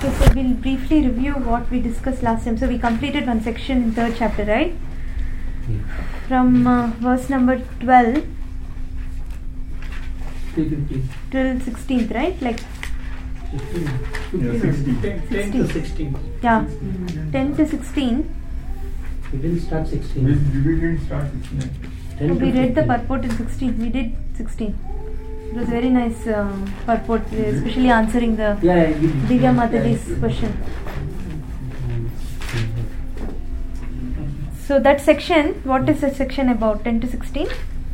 Okay, so we'll briefly review what we discussed last time. So we completed one section in 3rd chapter, right? Yeah. From verse number 12 till 16th, right? Like 10 to 16. yeah, 10 to 16. We didn't start 16. We didn't start 16. 10 to We read the 15. purport in 16. We did 16. It was very nice purport, especially answering the Yeah, we did. Divya Mataji's question. So that section, what is the section about? 10 to 16?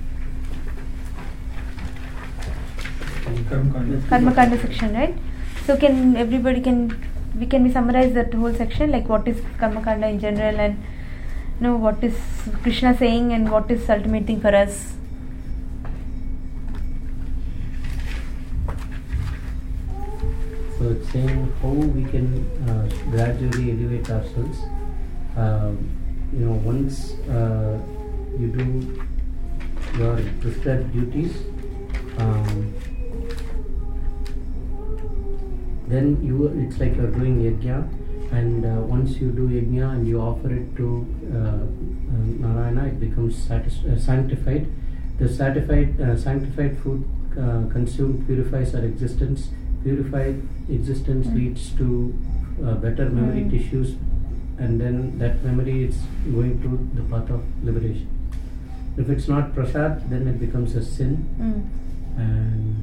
Karma Kanda section, right? So can we summarize that whole section, like what is Karma Kanda in general, and what is Krishna saying and what is the ultimate thing for us? So it's saying how we can gradually elevate ourselves. Once you do your prescribed duties, then it's like you're doing yajna, and once you do yajna and you offer it to Narayana, it becomes sanctified. The sanctified food consumed purifies our existence. Purified existence leads to better memory tissues, and then that memory is going to the path of liberation. If it's not prasad, then it becomes a sin. And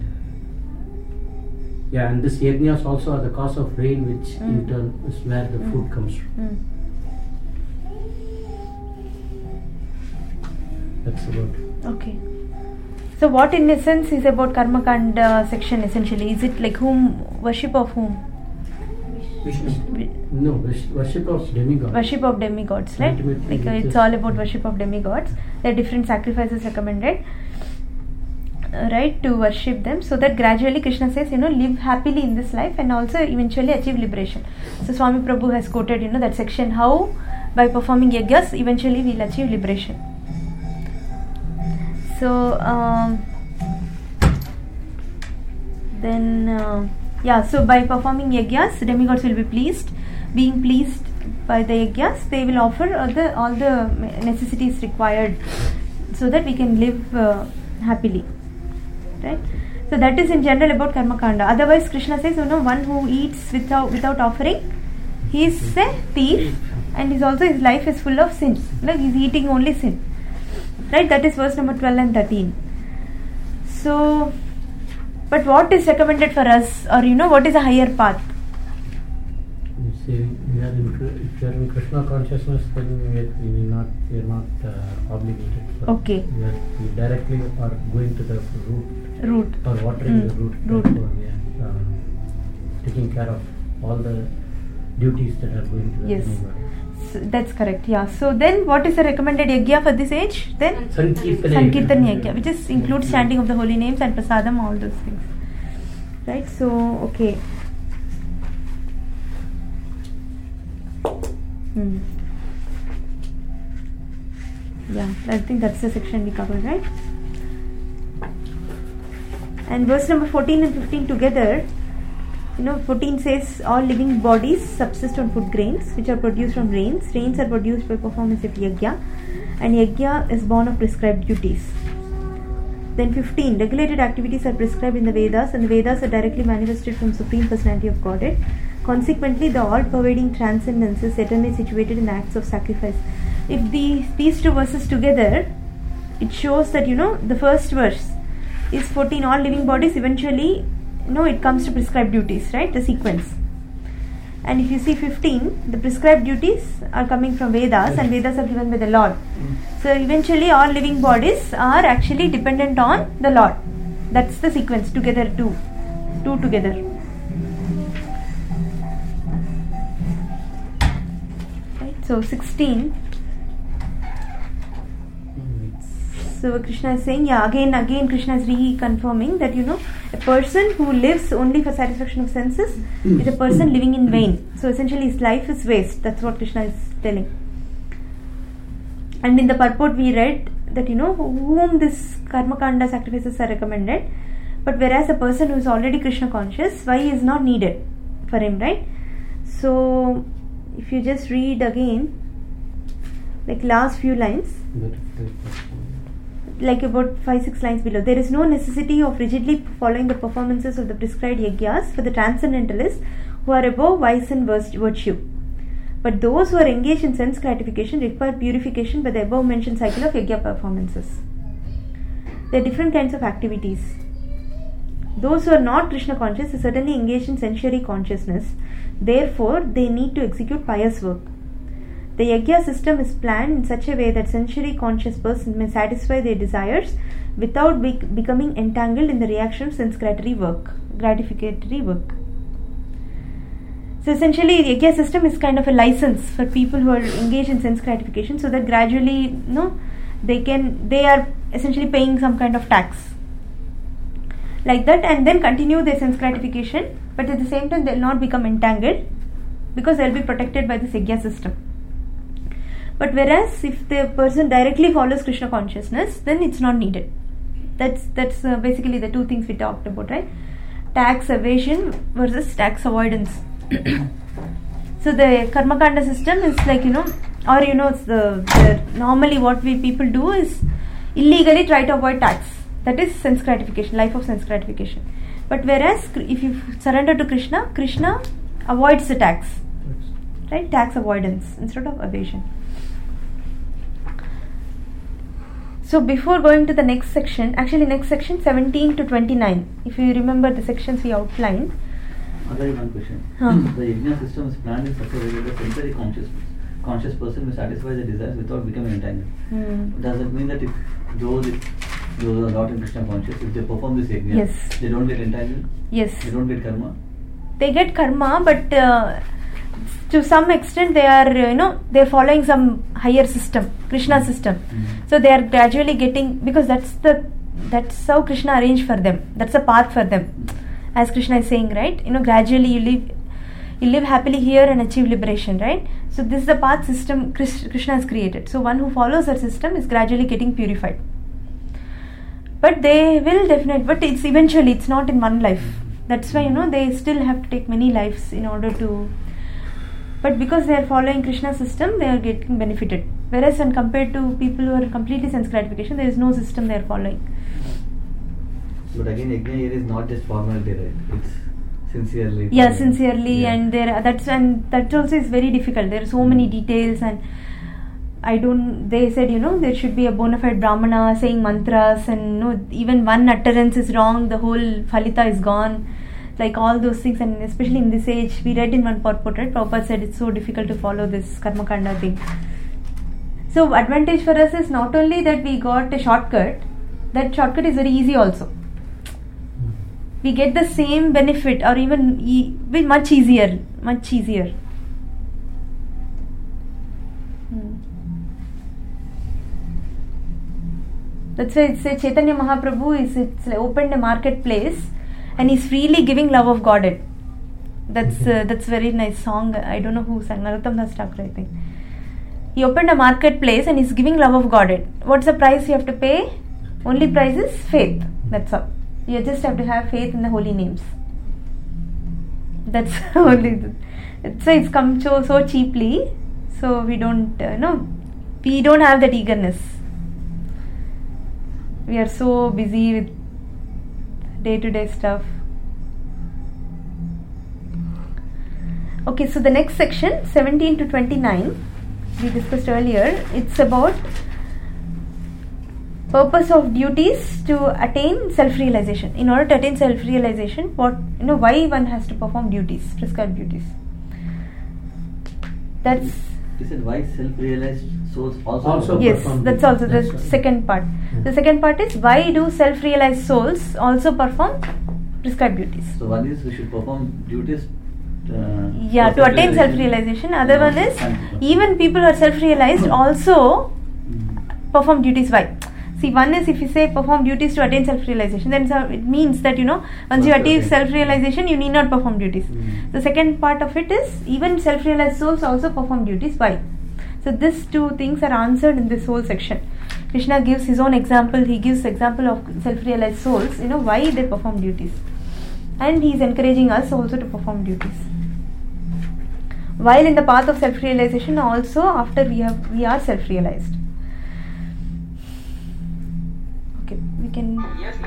this yajnas also are the cause of rain, which in turn is where the food comes from. That's about it. Okay. So what in essence is about Karma Kanda section essentially? Is it like worship of whom? Vishnu. No, worship of demigods. Worship of demigods, right? Ultimately, Like it's all about worship of demigods. There are different sacrifices recommended, right, to worship them, so that gradually Krishna says, live happily in this life and also eventually achieve liberation. So Swami Prabhu has quoted, that section, how by performing yajnas eventually we'll achieve liberation. So so by performing yajnas, demigods will be pleased. Being pleased by the yajnas, they will offer all the necessities required so that we can live happily, right? So that is in general about Karma Kanda. Otherwise, Krishna says, one who eats without offering, he is a thief, and his life is full of sin. Like he is eating only sin. Right, that is verse number 12 and 13. So, but what is recommended for us, or what is a higher path? You see, if you are in Krishna consciousness, then we are not obligated. Okay. We directly are going to the root or watering the root. Therefore, we are taking care of all the duties that are going to the demigod. So that's correct, yeah. So then what is the recommended yajna for this age? Then Sankirtan yajna, which includes chanting of the holy names and prasadam, all those things. Right, so okay. Yeah, I think that's the section we covered, right? And verse number 14 and 15 together, 14 says, all living bodies subsist on food grains which are produced from rains. Rains are produced by performance of yajna, and yajna is born of prescribed duties. Then 15, regulated activities are prescribed in the Vedas, and the Vedas are directly manifested from Supreme Personality of Godhead. Consequently, the all-pervading transcendence is eternally situated in acts of sacrifice. If these two verses together, it shows that, the first verse is 14, all living bodies, eventually, it comes to prescribed duties, right? The sequence. And if you see 15, the prescribed duties are coming from Vedas, and Vedas are given by the Lord. So eventually all living bodies are actually dependent on the Lord. That's the sequence together, two together. Right? So 16. So Krishna is saying, again Krishna is reconfirming that, a person who lives only for satisfaction of senses is a person living in vain. So essentially his life is waste. That's what Krishna is telling. And in the purport we read that, whom this Karma Kanda sacrifices are recommended. But whereas a person who is already Krishna conscious, why is not needed for him, right? So if you just read again, like last few lines, like about 5-6 lines below, there is no necessity of rigidly following the performances of the prescribed yagyas for the transcendentalists who are above vice and virtue. But those who are engaged in sense gratification require purification by the above mentioned cycle of yagya performances. There are different kinds of activities. Those who are not Krishna conscious are certainly engaged in sensory consciousness. Therefore, they need to execute pious work. The yagya system is planned in such a way that sensory conscious persons may satisfy their desires without becoming entangled in the reaction of sense gratificatory work. So essentially, the yagya system is kind of a license for people who are engaged in sense gratification, so that gradually, they are essentially paying some kind of tax, like that, and then continue their sense gratification. But at the same time, they will not become entangled because they will be protected by this yagya system. But whereas if the person directly follows Krishna consciousness, then it's not needed. That's basically the two things we talked about, right? Tax evasion versus tax avoidance. So the karmakanda system is like, it's the normally what people do is illegally try to avoid tax. That is sense gratification, life of sense gratification. But whereas if you surrender to Krishna, Krishna avoids the tax, right? Tax avoidance instead of evasion. So before going to the next section, actually next section 17 to 29, if you remember the sections we outlined. Another one question. The yajna system is planned in such a way that the sensory conscious person may satisfy the desires without becoming entangled. Does it mean that if those are not in Krishna conscious, if they perform this yajna, yes, they don't get entangled? Yes. They don't get karma? They get karma, but to some extent they are, they are following some higher system, Krishna system. So they are gradually getting, because that's how Krishna arranged for them. That's a path for them. As Krishna is saying, right? Gradually you live happily here and achieve liberation, right? So this is the path system Krishna has created. So one who follows that system is gradually getting purified. But they will but it's not in one life. That's why, they still have to take many lives in order to. But because they are following Krishna's system, they are getting benefited. Whereas when compared to people who are completely sense gratification, there is no system they are following. But again, yajna here is not just formality, right? It's sincerely. Yeah, sincerely, yeah. And that also is very difficult. There are so many details, and they said, there should be a bona fide brahmana saying mantras, and even one utterance is wrong, the whole phalita is gone. Like all those things, and especially in this age, we read in one purport, right? Prabhupada said it's so difficult to follow this karmakanda thing. So advantage for us is not only that we got a shortcut, that shortcut is very easy also. We get the same benefit, or even much easier. That's why it says Chaitanya Mahaprabhu it's opened a marketplace, and he's freely giving love of Godhead. That's very nice song. I don't know who sang. Narottam Das Thakur, I think. He opened a marketplace and he's giving love of Godhead. What's the price you have to pay? Only price is faith. That's all. You just have to have faith in the holy names. That's only. So it's come so cheaply. So we don't we don't have that eagerness. We are so busy with day-to-day stuff. Okay, so the next section 17 to 29 we discussed earlier. It's about purpose of duties to attain self-realization. In order to attain self-realization, why one has to perform duties, prescribed duties. That's. You said why self-realized souls also yes, that's also the second part. The second part is why do self-realized souls also perform prescribed duties. So one is we should perform duties to attain self-realization. Other one is even people who are self-realized also perform duties. Why? See, one is if you say perform duties to attain self-realization, then it means that once you achieve self-realization, you need not perform duties. The second part of it is even self-realized souls also perform duties. Why? So these two things are answered in this whole section. Krishna gives his own example. He gives example of self-realized souls. Why they perform duties, and he is encouraging us also to perform duties. while in the path of self-realization also after we are self-realized. Okay, we can.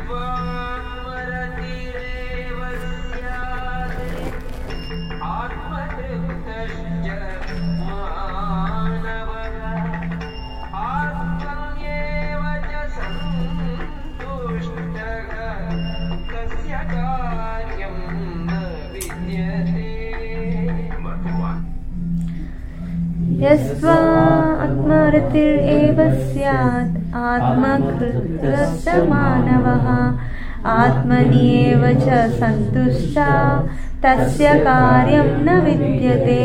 यस्वात्मरतिरेव स्यात् आत्मकृतमानवः आत्मन्येव च सन्तुष्टः तस्य कार्यं न विद्यते.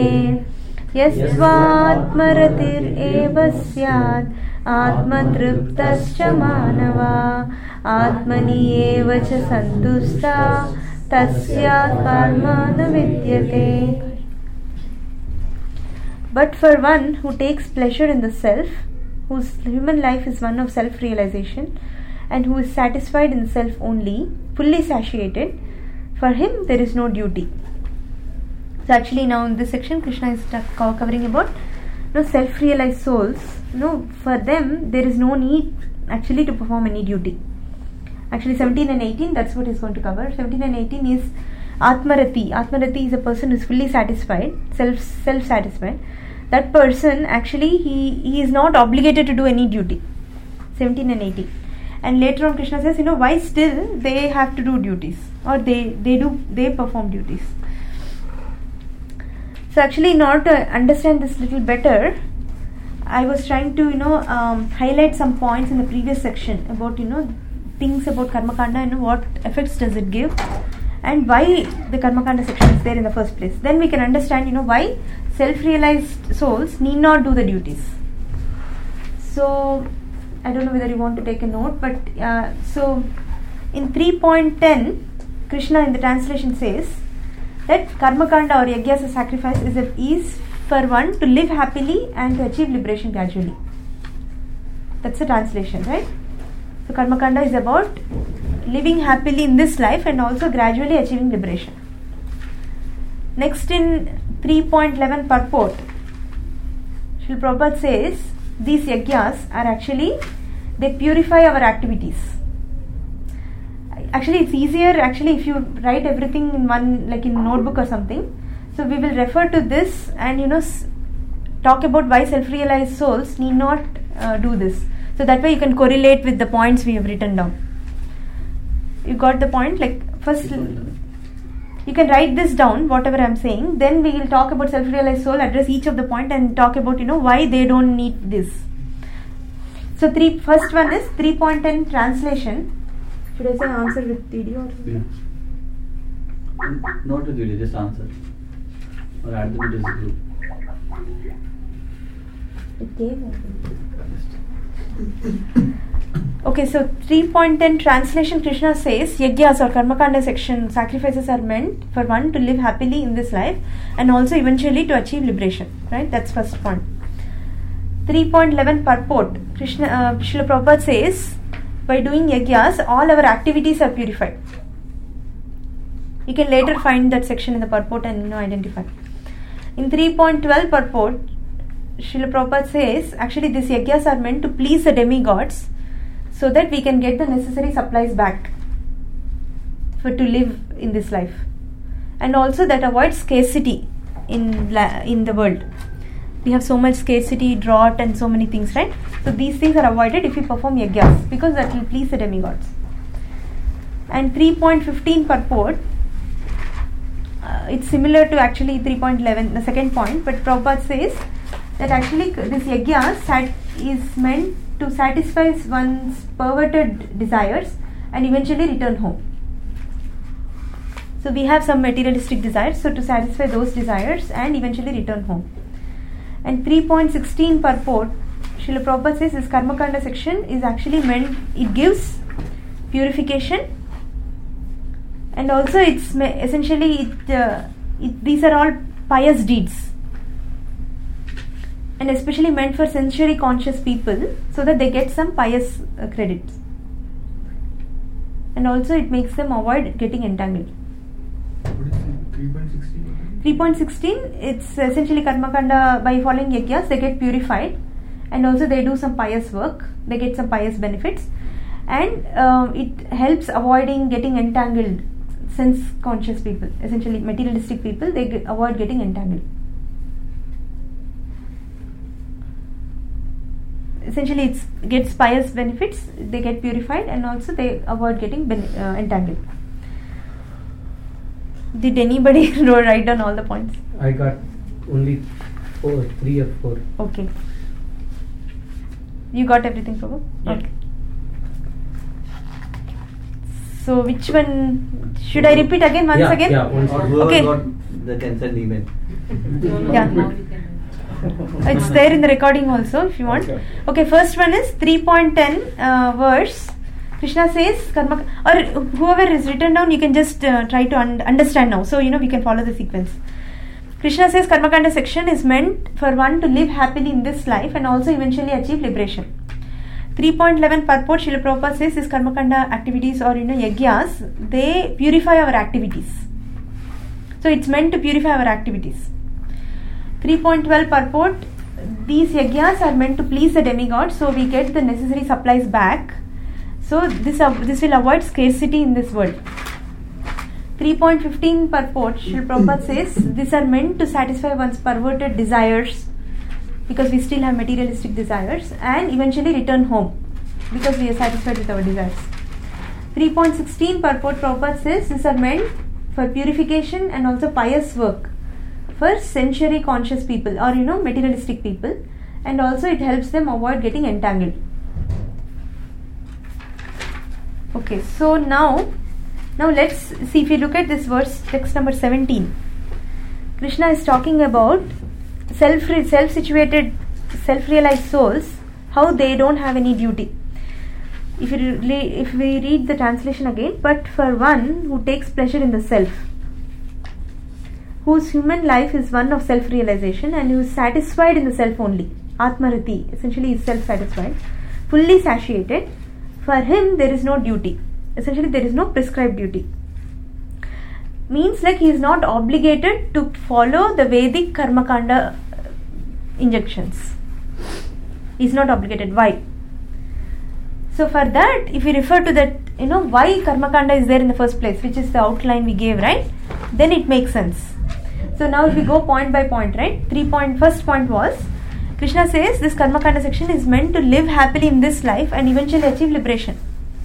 यस्वात्मरतिरेव स्यात् आत्मतृप्तश्च मानवः आत्मन्येव च सन्तुष्टः तस्य कर्म न विद्यते. But for one who takes pleasure in the self, whose human life is one of self-realization, and who is satisfied in the self only, fully satiated, for him there is no duty. So actually now in this section Krishna is covering about self-realized souls. For them there is no need actually to perform any duty. Actually 17 and 18, that's what he's going to cover. 17 and 18 is Atmarati. Atmarati is a person who is fully satisfied, self-satisfied. That person actually he is not obligated to do any duty. 17 and 18. And later on Krishna says, why still they have to do duties, or they perform duties. So actually in order to understand this little better, I was trying to highlight some points in the previous section about things about Karmakanda and what effects does it give, and why the Karmakanda section is there in the first place. Then we can understand why self-realized souls need not do the duties. So I don't know whether you want to take a note, but so in 3.10 Krishna in the translation says that Karmakanda or Yajnas or sacrifice is for one to live happily and to achieve liberation gradually. That's the translation, right? So Karmakanda is about living happily in this life and also gradually achieving liberation. Next in 3.11 purport, Srila Prabhupada says these yajnas are actually, they purify our activities. Actually it's easier if you write everything in one, like in a notebook or something. So we will refer to this and talk about why self-realized souls need not do this. So that way you can correlate with the points we have written down. You got the point? Like first you can write this down, whatever I am saying. Then we will talk about self-realized soul, address each of the point and talk about why they don't need this. So first one is 3.10 translation. Should I say answer with TD or? Yeah. Not with TD, just answer. Or add them to this group. It gave Okay, so 3.10 translation Krishna says Yajnas or Karmakanda section, sacrifices are meant for one to live happily in this life and also eventually to achieve liberation. Right? That's first point. 3.11 purport, Srila Prabhupada says by doing Yajnas all our activities are purified. You can later find that section in the purport and identify. In 3.12 purport, Srila Prabhupada says actually these Yajnas are meant to please the demigods so that we can get the necessary supplies back to live in this life, and also that avoids scarcity in the world. We have so much scarcity, drought and so many things, right? So these things are avoided if we perform Yajnas because that will please the demigods. And 3.15 purport, it's similar to actually 3.11, the second point, but Prabhupada says that actually this Yajnas is meant to satisfy one's perverted desires and eventually return home. So we have some materialistic desires, so to satisfy those desires and eventually return home. And 3.16 purport, Srila Prabhupada says this Karmakanda section is actually meant, it gives purification and also it's essentially these are all pious deeds. And especially meant for sensory conscious people so that they get some pious credits. And also it makes them avoid getting entangled. What is 3.16? 3.16, it's essentially Karmakanda. By following Yagyas, they get purified, and also they do some pious work, they get some pious benefits, and it helps avoiding getting entangled. Sense conscious people, essentially materialistic people, they avoid getting entangled. Essentially it gets pious benefits, they get purified, and also they avoid getting entangled. Did anybody write down all the points? I got only 3 or 4. Okay. You got everything, Prabhu? Yeah. Okay. So which one should I repeat again once again? Yeah, once Or again. whoever Okay. got the consent email. Yeah. It's there in the recording also if you want. Okay, first one is 3.10 verse. Krishna says karma, or whoever is written down, you can just try to understand now. So we can follow the sequence. Krishna says Karmakanda section is meant for one to live happily in this life and also eventually achieve liberation. 3.11 purport, Srila Prabhupada says this Karmakanda activities or yagyas, they purify our activities. So it's meant to purify our activities. 3.12 purport, these yagyas are meant to please the demigod, so we get the necessary supplies back. So this will avoid scarcity in this world. 3.15 purport, Srila Prabhupada says these are meant to satisfy one's perverted desires, because we still have materialistic desires, and eventually return home because we are satisfied with our desires. 3.16 purport, Prabhupada says these are meant for purification and also pious work for sensory conscious people or materialistic people, and also it helps them avoid getting entangled. Okay, so now let's see, if you look at this verse, text number 17, Krishna is talking about self-situated, self-realized souls, how they don't have any duty. If we read the translation again, but for one who takes pleasure in the self, whose human life is one of self-realization and who is satisfied in the self only, Atmarati, essentially is self-satisfied, fully satiated, for him there is no duty. Essentially there is no prescribed duty. Means like he is not obligated to follow the Vedic Karmakanda injunctions. He is not obligated. Why? So for that, if we refer to that, why Karmakanda is there in the first place, which is the outline we gave, right? Then it makes sense. So now if we go point by point, right? First point was, Krishna says this Karmakanda section is meant to live happily in this life and eventually achieve liberation.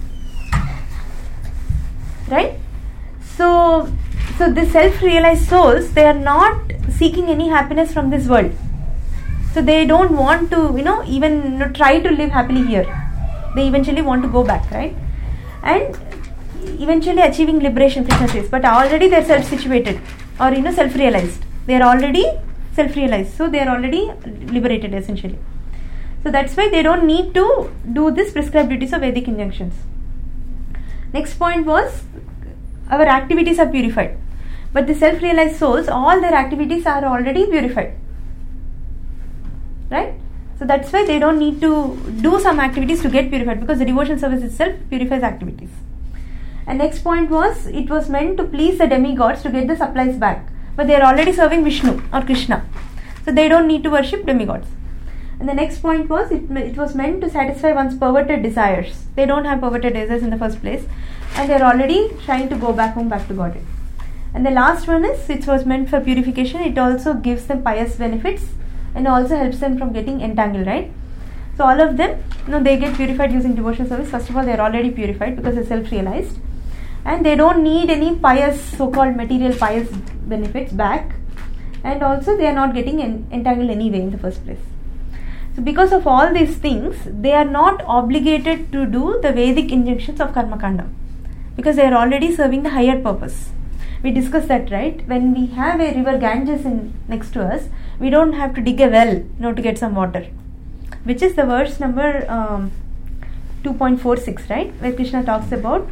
Right? So the self-realized souls, they are not seeking any happiness from this world. So they don't want to, even try to live happily here. They eventually want to go back, right? And eventually achieving liberation, Krishna says. But already they are self-situated or self-realized. They are already self-realized. So they are already liberated essentially. So that's why they don't need to do this prescribed duties of Vedic injunctions. Next point was, our activities are purified. But the self-realized souls, all their activities are already purified. Right? So that's why they don't need to do some activities to get purified, because the devotion service itself purifies activities. And next point was, it was meant to please the demigods to get the supplies back. But they are already serving Vishnu or Krishna. So they don't need to worship demigods. And the next point was, it was meant to satisfy one's perverted desires. They don't have perverted desires in the first place, and they are already trying to go back home, back to Godhead. And the last one is, it was meant for purification. It also gives them pious benefits and also helps them from getting entangled, right? So all of them, they get purified using devotional service. First of all, they are already purified because they are self-realized, and they don't need any pious, so-called material pious benefits back, and also they are not getting entangled anyway in the first place. So because of all these things, they are not obligated to do the Vedic injunctions of Karmakanda, because they are already serving the higher purpose. We discussed that, right? When we have a river Ganges next to us, we don't have to dig a well, to get some water, which is the verse number 2.46, right? Where Krishna talks about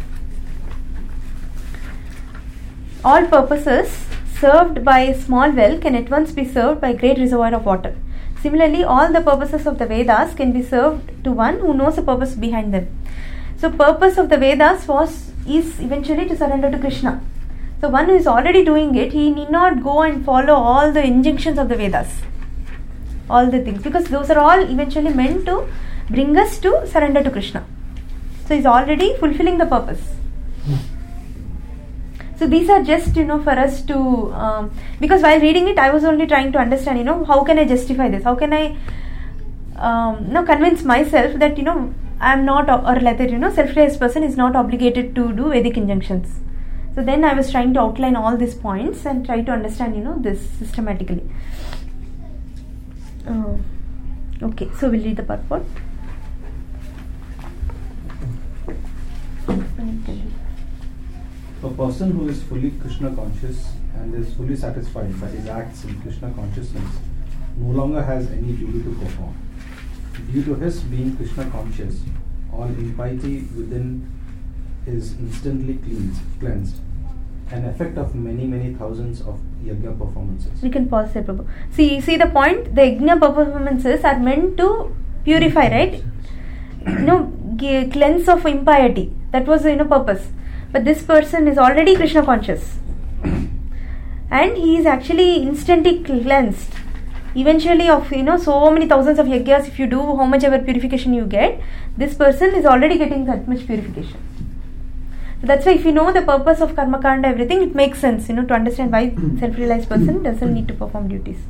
all purposes served by a small well can at once be served by a great reservoir of water. Similarly, all the purposes of the Vedas can be served to one who knows the purpose behind them. So purpose of the Vedas is eventually to surrender to Krishna. So one who is already doing it, he need not go and follow all the injunctions of the Vedas, all the things, because those are all eventually meant to bring us to surrender to Krishna. So he's already fulfilling the purpose. So these are just, for us to, because while reading it, I was only trying to understand, how can I justify this? How can I convince myself that, I am not, or rather, self-realized person is not obligated to do Vedic injunctions. So then I was trying to outline all these points and try to understand, this systematically. Okay, so we'll read the purport. A person who is fully Krishna conscious and is fully satisfied by his acts in Krishna consciousness no longer has any duty to perform. Due to his being Krishna conscious, all impiety within is instantly cleansed, an effect of many thousands of yajna performances. We can pause there, Prabhu. See the point? The yajna performances are meant to purify, right? Cleanse of impiety. That was the purpose. But this person is already Krishna conscious, and he is actually instantly cleansed. Eventually, of so many thousands of yajnas, if you do how much ever purification you get, this person is already getting that much purification. So that's why if you know the purpose of karma kanda, everything, it makes sense, to understand why self-realized person doesn't need to perform duties.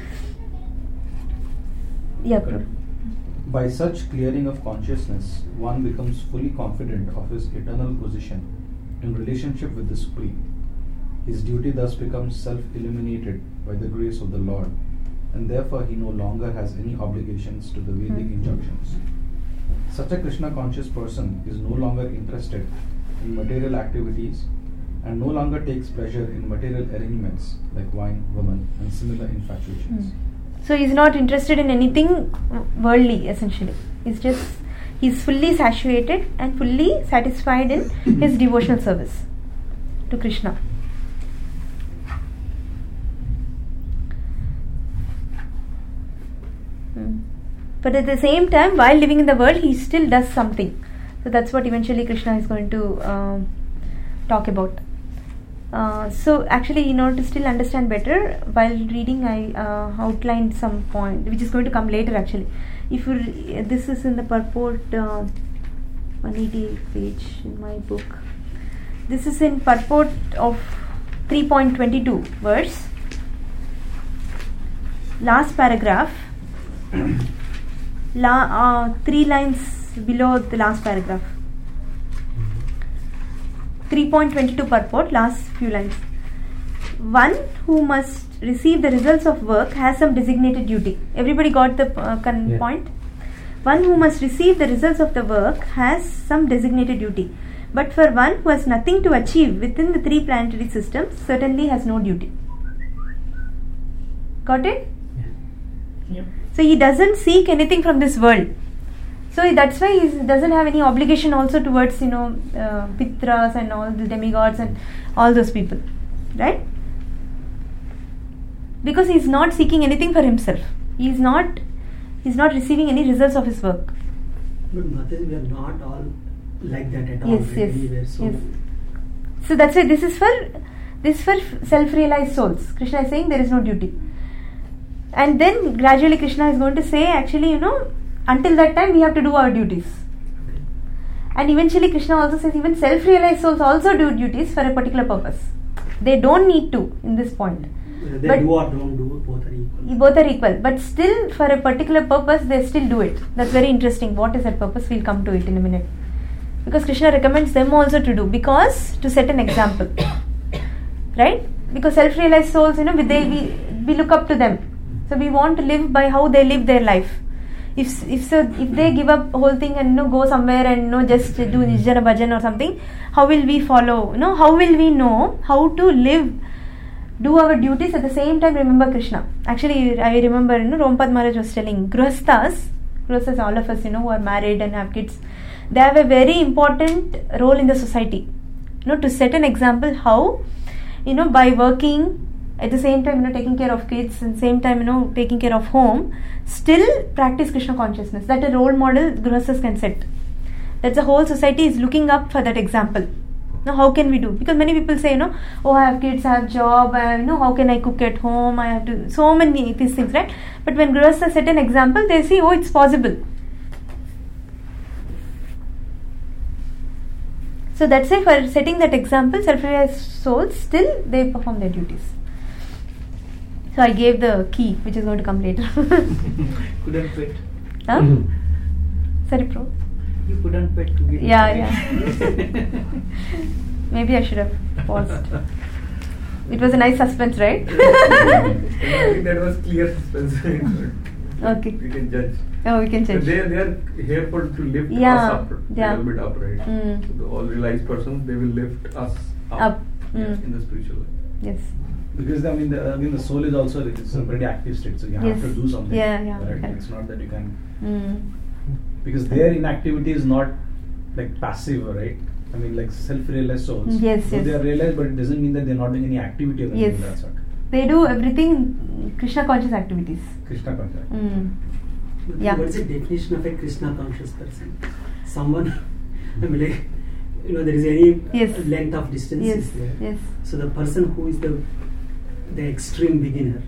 Yeah, Prabhu. By such clearing of consciousness, one becomes fully confident of his eternal position in relationship with the Supreme. His duty thus becomes self-illuminated by the grace of the Lord, and therefore he no longer has any obligations to the Vedic injunctions. Such a Krishna conscious person is no longer interested in material activities and no longer takes pleasure in material arrangements like wine, women, and similar infatuations. So he's not interested in anything worldly, essentially. He's fully satiated and fully satisfied in his devotional service to Krishna. But at the same time, while living in the world, he still does something. So that's what eventually Krishna is going to talk about. So actually, in order to still understand better, while reading, I outlined some point which is going to come later. Actually, this is in the purport, 188 page in my book. This is in purport of 3.22 verse, last paragraph, 3 lines below the last paragraph. 3.22 purport, last few lines. One who must receive the results of work has some designated duty. Everybody got the point? One who must receive the results of the work has some designated duty. But for one who has nothing to achieve within the 3 planetary systems, certainly has no duty. Got it? Yeah. So he doesn't seek anything from this world. So that's why he doesn't have any obligation also towards, Pitras and all the demigods and all those people. Right? Because he's not seeking anything for himself. He's not receiving any results of his work. But Mataji, we are not all like that at all. Yes. So that's why this is for self-realized souls. Krishna is saying there is no duty. And then gradually Krishna is going to say, actually, until that time we have to do our duties. And eventually Krishna also says even self-realized souls also do duties for a particular purpose. They don't need to in this point. They do or don't do, both are equal. Both are equal. But still for a particular purpose they still do it. That's very interesting. What is that purpose? We'll come to it in a minute. Because Krishna recommends them also to do. Because to set an example. Right? Because self-realized souls, we look up to them. So we want to live by how they live their life. If they give up whole thing and go somewhere and just do Nijjana Bhajan or something, how will we follow? How will we know how to live, do our duties at the same time remember Krishna? Actually, I remember Rompad Maharaj was telling Grihasthas, all of us who are married and have kids, they have a very important role in the society. To set an example how by working at the same time taking care of kids and same time taking care of home, still practice Krishna consciousness. That a role model Grihasthas can set. That's the whole society is looking up for that example. Now, how can we do? Because many people say, oh, I have kids, I have job, how can I cook at home? I have to, so many these things, right? But when Grihastha set an example, they see, oh, it's possible. So that's why for setting that example, self-realized souls still they perform their duties. So I gave the key, which is going to come later. Couldn't wait. Huh? Sorry, bro. You couldn't wait to give Yeah. Maybe I should have paused. It was a nice suspense, right? I think that was clear suspense. Okay. We can judge. Oh, we can So judge. they are here for to lift Yeah, us up, yeah. a little bit up, right? Mm. So the all realized persons, they will lift us up, Up. in the spiritual life. Yes. Because the soul is also it's a pretty active state, so you have Yes. to do something. Yeah, right? correct. It's not that you can, because Mm. their inactivity is not like passive, right? I mean, like self-realized souls. Yes, So yes. they are realized, but it doesn't mean that they're not doing any activity of Yes. that sort. They do everything Krishna conscious activities. Krishna concept. But Yeah. What is the definition of a Krishna conscious person? Someone, I mean, like, there is any Yes. length of distance Yes, is there. yes. So the person who is the extreme beginner,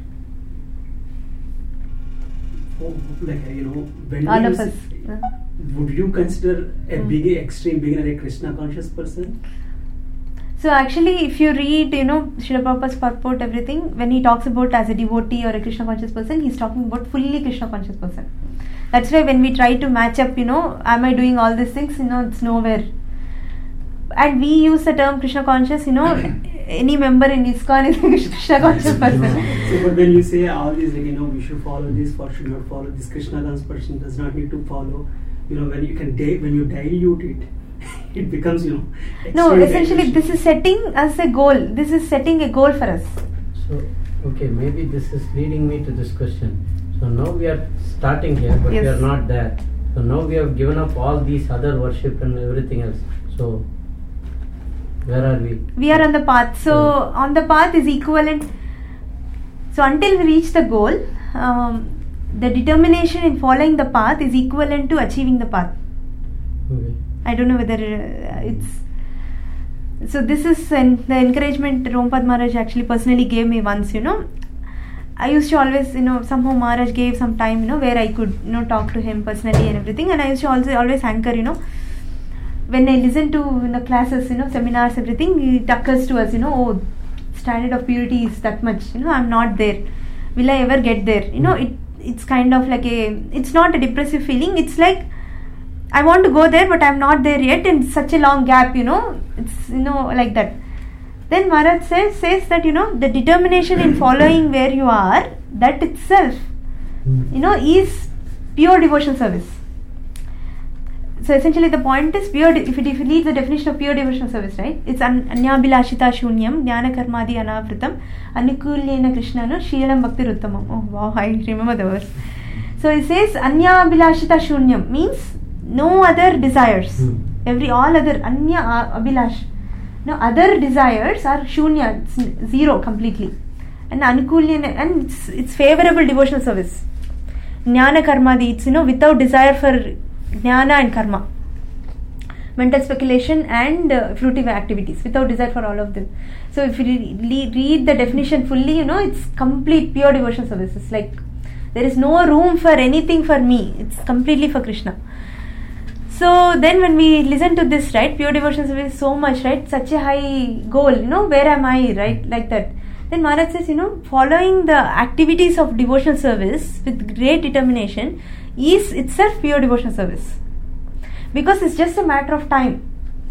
when All you of us. would you consider a extreme beginner a Krishna conscious person? So actually, if you read, Srila Prabhupada's purport, everything, when he talks about as a devotee or a Krishna conscious person, he's talking about fully Krishna conscious person. That's why when we try to match up, am I doing all these things, it's nowhere. And we use the term Krishna conscious, any member in ISKCON is a Krishna conscious person. So, but when you say all these, we should follow this or should not follow this, Krishna conscious person does not need to follow. When you dilute it, it becomes, No, extreme essentially dilution. this is setting as a goal. This is setting a goal for us. So, okay, maybe this is leading me to this question. So now we are starting here, but we Yes. are not there. So now we have given up all these other worship and everything else. So, where are we? We are on the path. So on the path is equivalent. So until we reach the goal, the determination in following the path is equivalent to achieving the path. Okay. I don't know whether it's. So this is the encouragement Rompad Maharaj actually personally gave me once. I used to always, somehow Maharaj gave some time, where I could, talk to him personally and everything. And I used to also always anchor, when I listen to the classes, seminars, everything, it occurs to us, oh, standard of purity is that much. I'm not there. Will I ever get there? It's kind of like it's not a depressive feeling. It's like I want to go there, but I'm not there yet, and such a long gap. It's like that. Then Maharaj says that the determination in following where you are, that itself, is pure devotional service. So essentially the point is pure, if you read the definition of pure devotional service, right? It's anyabhilashita shunyam jnana karmadi anavritam anukulyena krishnanu shilam bhakti uttamam. Oh wow, I remember the verse. So it says anyabhilashita shunyam means no other desires. All other anya abhilash. No other desires are shunya, it's zero completely. And anukulyena, and it's favorable devotional service. Jnana karmadi, it's without desire for jnana and karma, mental speculation and fruitive activities, without desire for all of them. So if you read the definition fully, it's complete pure devotional service. It's like there is no room for anything for me. It's completely for Krishna. So then when we listen to this, right, pure devotional service so much, right, such a high goal, where am I, right, like that. Then Maharaj says, following the activities of devotional service with great determination is itself pure devotional service. Because it's just a matter of time.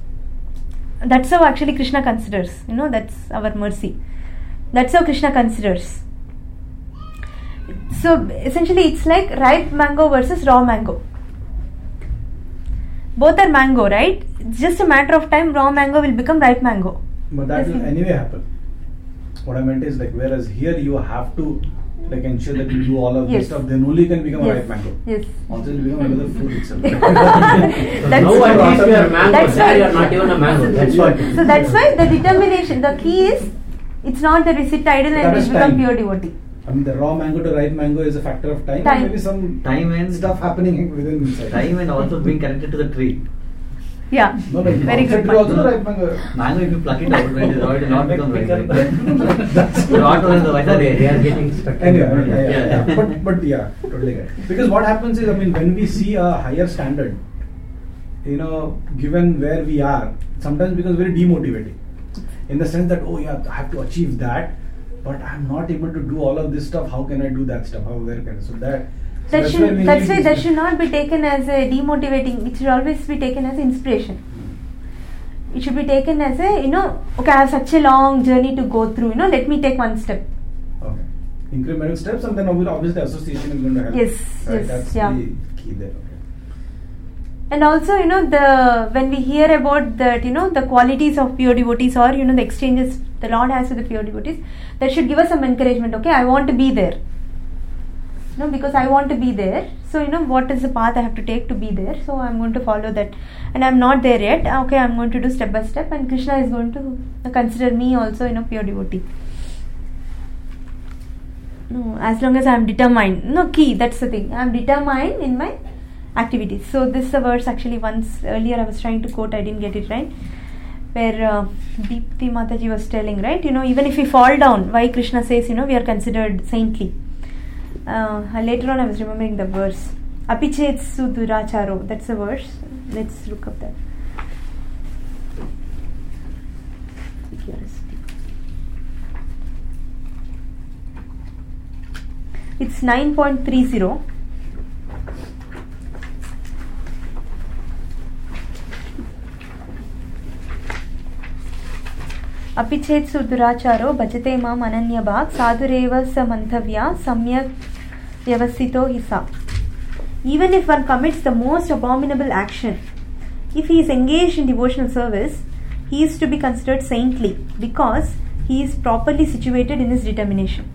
That's how actually Krishna considers. That's our mercy. That's how Krishna considers. So essentially it's like ripe mango versus raw mango. Both are mango, right? It's just a matter of time, raw mango will become ripe mango. But that will anyway happen. What I meant is whereas here you have to ensure that you do all of this stuff, then only you can become a ripe mango. Yes. Also you become another fruit itself. So now at least you are mango, there you are not even a mango. That's what. So that's why the determination, the key is, it's not that we sit idle and we become pure devotee. I mean, the raw mango to ripe mango is a factor of time. Maybe some time and stuff happening within inside. Time and also being connected to the tree. Yeah, No, very good tree also point. ripe mango. Mango, if you pluck it out, when it is raw, it will not become ripe. That's Not only the white, They are getting stuck. Anyway, Yeah. But yeah, totally get it. Because what happens is, I mean, when we see a higher standard, given where we are, sometimes becomes very demotivating. In the sense that, oh yeah, I have to achieve that, but I'm not able to do all of this stuff. How can I do that stuff? Where can I? So that's why that should not be taken as a demotivating. It should always be taken as inspiration. It should be taken as a, okay, I have such a long journey to go through, let me take one step. Okay. Incremental steps, and then obviously association is going to help. Yes, right? yes, That's yeah. the key there. Okay. And also, when we hear about that, the qualities of pure devotees, or, the exchanges the Lord has with the pure devotees, that should give us some encouragement. Okay, I want to be there. Because I want to be there. So, what is the path I have to take to be there? So, I'm going to follow that. And I'm not there yet. Okay, I'm going to do step by step. And Krishna is going to consider me also, pure devotee. No, as long as I'm determined. No, key, that's the thing. I'm determined in my activities. So, this is a verse actually once earlier I was trying to quote, I didn't get it right. Where Deepti Mataji was telling, right? Even if we fall down, why Krishna says, we are considered saintly. Later on I was remembering the verse. Apichetsu duracharo. That's the verse. Let's look up that. It's 9.30. Apichetsu duracharo bhajate mam ananya bhag sadhureva samanthavya samyak vyavasito hisa. Even if one commits the most abominable action, if he is engaged in devotional service, he is to be considered saintly because he is properly situated in his determination.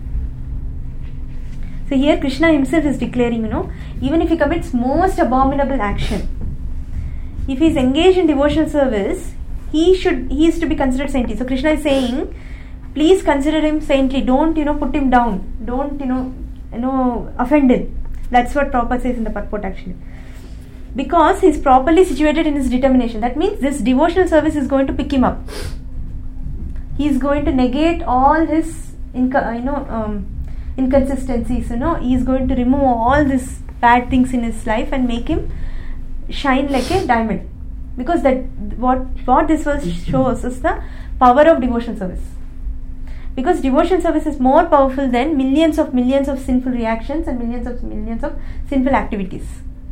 So here Krishna himself is declaring, even if he commits most abominable action, if he is engaged in devotional service, he is to be considered saintly. So Krishna is saying, please consider him saintly. Don't put him down. Don't offend him. That's what Prabhupada says in the purport actually. Because he is properly situated in his determination. That means this devotional service is going to pick him up. He is going to negate all his inconsistencies. He is going to remove all these bad things in his life and make him shine like a diamond. Because that what this verse shows is the power of devotional service. Because devotional service is more powerful than millions of sinful reactions and millions of sinful activities.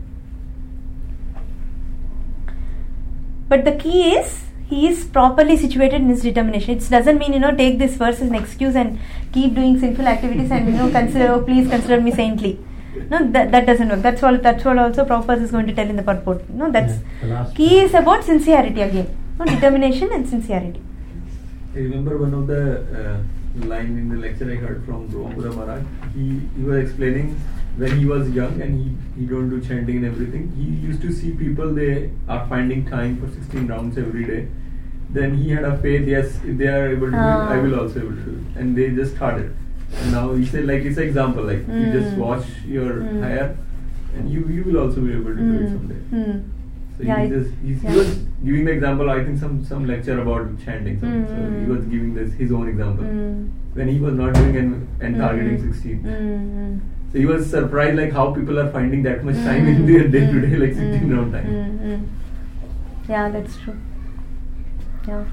But the key is he is properly situated in his determination. It doesn't mean take this verse as an excuse and keep doing sinful activities and please consider me saintly. No, that doesn't work. That's what also Prabhupada is going to tell in the purport. That's key is about sincerity again. Determination and sincerity. I remember one of the line in the lecture I heard from Brahmapura Maharaj. He was explaining when he was young and he don't do chanting and everything. He used to see people, they are finding time for 16 rounds every day. Then he had a faith, yes, if they are able to do it, I will also able to do it. And they just started. And now he said, it's an example, you just wash your hair and you will also be able to do it someday. So he was giving the example, I think some lecture about chanting. So he was giving his own example. When he was not doing and targeting 16. So he was surprised how people are finding that much time in their day to day, 16 round time. Yeah, that's true. Yeah.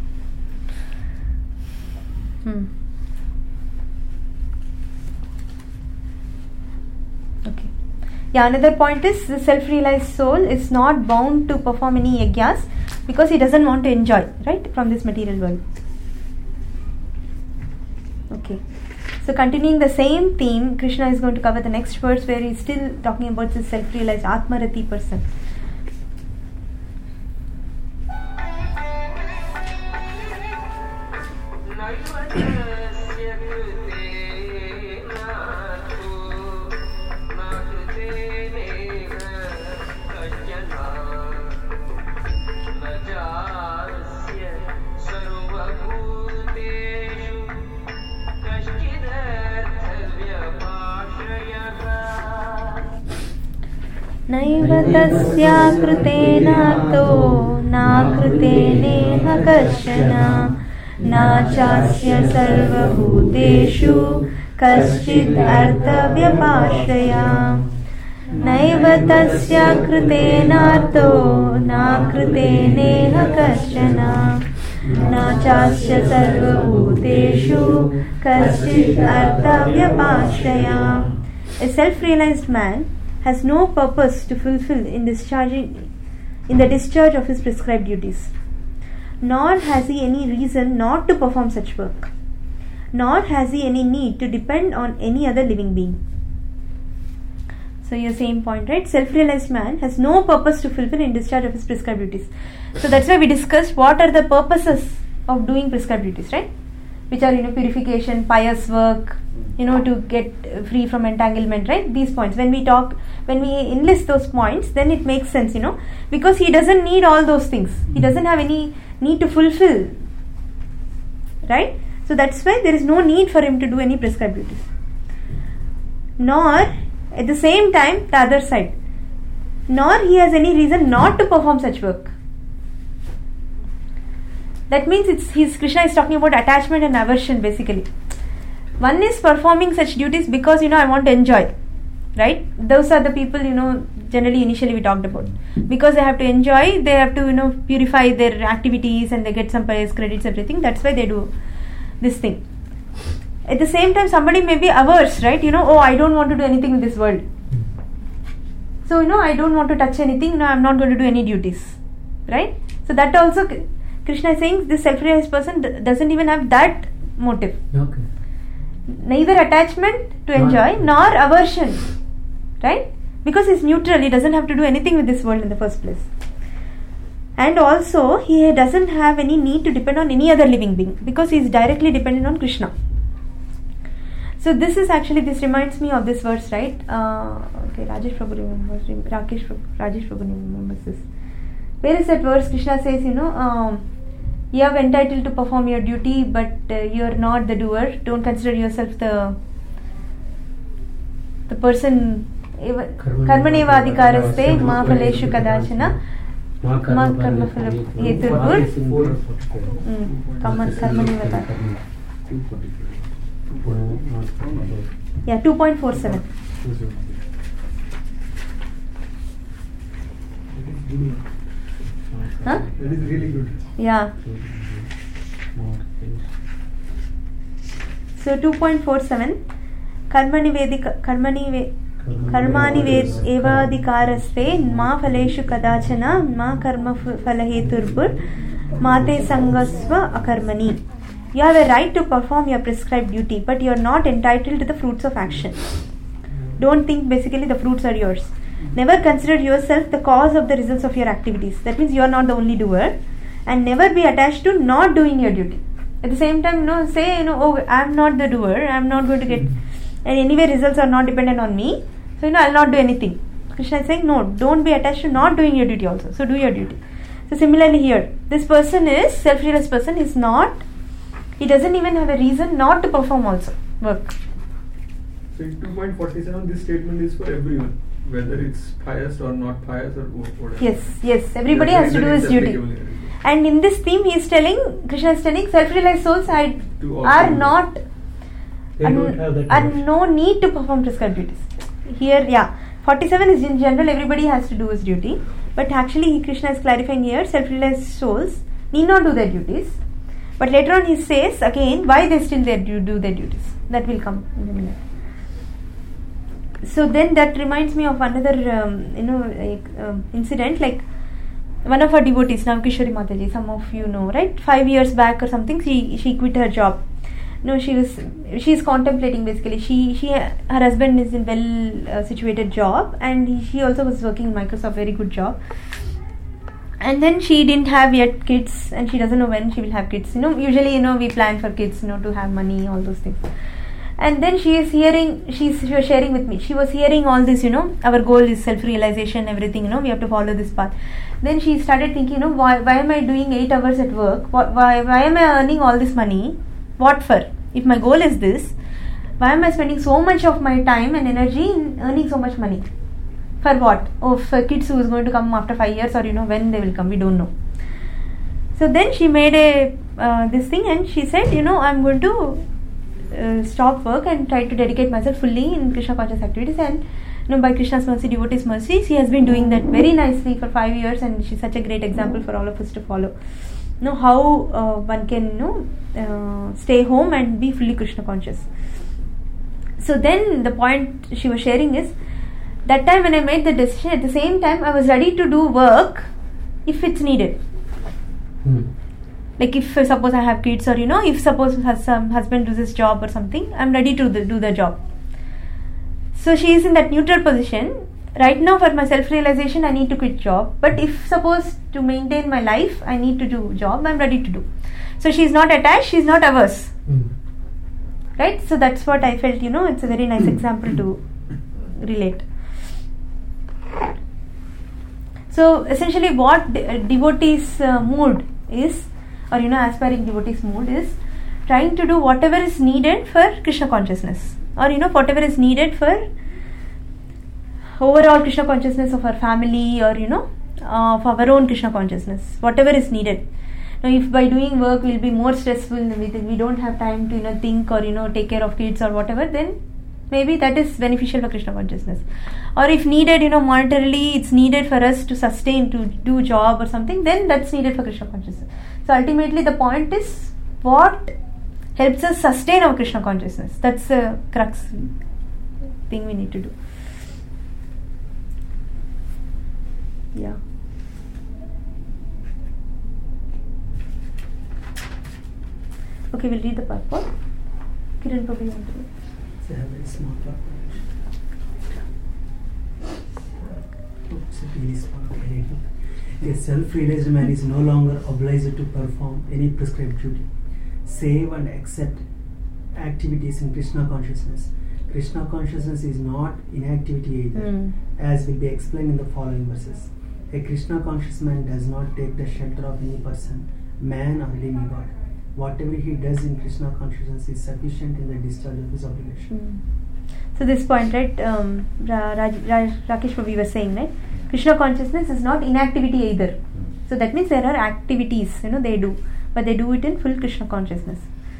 Okay. Yeah, another point is the self-realized soul is not bound to perform any yagyas because he doesn't want to enjoy, right, from this material world. Okay. So continuing the same theme, Krishna is going to cover the next verse where he is still talking about this self-realized Atmarati person. नैव तस्या कृतेनातो नाकृतेनेह कश्चन नाचास्य सर्वभूतेषु कश्चित् अर्थव्यपाश्रया नैव तस्य कृतेनातो नाकृतेनेह कश्चन नाचास्य सर्वभूतेषु कश्चित् अर्थव्यपाश्रया. A self-realized man has no purpose to fulfill in the discharge of his prescribed duties, nor has he any reason not to perform such work, nor has he any need to depend on any other living being. So your same point, right? Self-realized man has no purpose to fulfill in discharge of his prescribed duties. So that's why we discussed what are the purposes of doing prescribed duties, right? Which are, purification, pious work, to get free from entanglement, right? These points. When we enlist those points, then it makes sense, because he doesn't need all those things. He doesn't have any need to fulfill, right? So that's why there is no need for him to do any prescribed duties. Nor, at the same time, the other side, nor he has any reason not to perform such work. That means Krishna is talking about attachment and aversion basically. One is performing such duties because I want to enjoy, right? Those are the people generally initially we talked about, because they have to enjoy, they have to purify their activities and they get some pious credits, everything. That's why they do this thing. At the same time, somebody may be averse, right? I don't want to do anything in this world. So I don't want to touch anything. I'm not going to do any duties, right? So that also Krishna is saying this self-realized person doesn't even have that motive. Okay. Neither attachment to enjoy nor aversion, right? Because he's neutral, he doesn't have to do anything with this world in the first place. And also he doesn't have any need to depend on any other living being because he is directly dependent on Krishna. So this reminds me of this verse, right? Okay, Rajesh Prabhu remembers this. Where is that verse? Krishna says, you are entitled to perform your duty, but you are not the doer. Don't consider yourself the person. Karmaneva adhikaraste ma phaleshu kadachana ma karma phala heturbhur karmaneva. Yeah, 2.47. Huh? That is really good. Yeah. So 2.47. Karmani evadikaraste ma phaleshu kadachana ma karma phala heturbhur mate sangasva akarmani. You have a right to perform your prescribed duty, but you are not entitled to the fruits of action. Don't think basically the fruits are yours. Never consider yourself the cause of the results of your activities. That means you are not the only doer, and never be attached to not doing your duty. At the same time, say, oh, I am not the doer, I am not going to get, and anyway results are not dependent on me, so I will not do anything. Krishna is saying, no, don't be attached to not doing your duty also. So do your duty. So similarly here, this person is, self-realized person is not, he doesn't even have a reason not to perform also work. So in 2.47, this statement is for everyone, whether it's pious or not pious or whatever. Yes, everybody has to do his duty. And in this theme, Krishna is telling, self-realized souls are not, and no need to perform prescribed duties. Here, 47 is in general, everybody has to do his duty. But actually, Krishna is clarifying here, self-realized souls need not do their duties. But later on he says again why they still do their duties. That will come in a minute. So then that reminds me of another incident, like one of our devotees, Navkishori Mataji, some of you know, right? 5 years back or something, she quit her job. She is contemplating basically. Her husband is in well situated job, and she also was working in Microsoft, very good job. And then she didn't have yet kids, and she doesn't know when she will have kids. Usually, we plan for kids, to have money, all those things. And then she was sharing with me. She was hearing all this, our goal is self-realization, everything, we have to follow this path. Then she started thinking, why am I doing 8 hours at work? Why am I earning all this money? What for? If my goal is this, why am I spending so much of my time and energy in earning so much money? For what? Oh, for kids who is going to come after 5 years, or when they will come, we don't know. So then she made this thing, and she said, I'm going to stop work and try to dedicate myself fully in Krishna conscious activities. And by Krishna's mercy, devotee's mercy, she has been doing that very nicely for 5 years, and she's such a great example for all of us to follow. How one can stay home and be fully Krishna conscious. So then the point she was sharing is, that time when I made the decision, at the same time I was ready to do work if it's needed. Like if suppose I have kids, or if suppose some husband does his job or something, I'm ready to do the job. So she is in that neutral position. Right now for my self-realization I need to quit job, but if suppose to maintain my life I need to do job, I'm ready to do. So she is not attached, she is not averse. Right? So that's what I felt, it's a very nice example to relate. So essentially what devotee's mood is, or aspiring devotee's mood is, trying to do whatever is needed for Krishna consciousness, or whatever is needed for overall Krishna consciousness of our family, or of our own Krishna consciousness, whatever is needed. Now if by doing work will be more stressful, we don't have time to think or take care of kids or whatever, then maybe that is beneficial for Krishna consciousness. Or if needed, monetarily it's needed for us to sustain, to do job or something, then that's needed for Krishna consciousness. So ultimately the point is, what helps us sustain our Krishna consciousness? That's the crux thing we need to do. Yeah. Okay, we'll read the purport. Kiran probably want to read. It's a very small purport. It's a really small purport. A self-realized man is no longer obliged to perform any prescribed duty, save and accept activities in Krishna consciousness. Krishna consciousness is not inactivity either, as will be explained in the following verses. A Krishna conscious man does not take the shelter of any person, man or demigod. Whatever he does in Krishna consciousness is sufficient in the discharge of his obligation. So this point, right, Rakesh Prabhu was saying, right, Krishna consciousness is not inactivity either. So that means there are activities, they do, but they do it in full Krishna consciousness.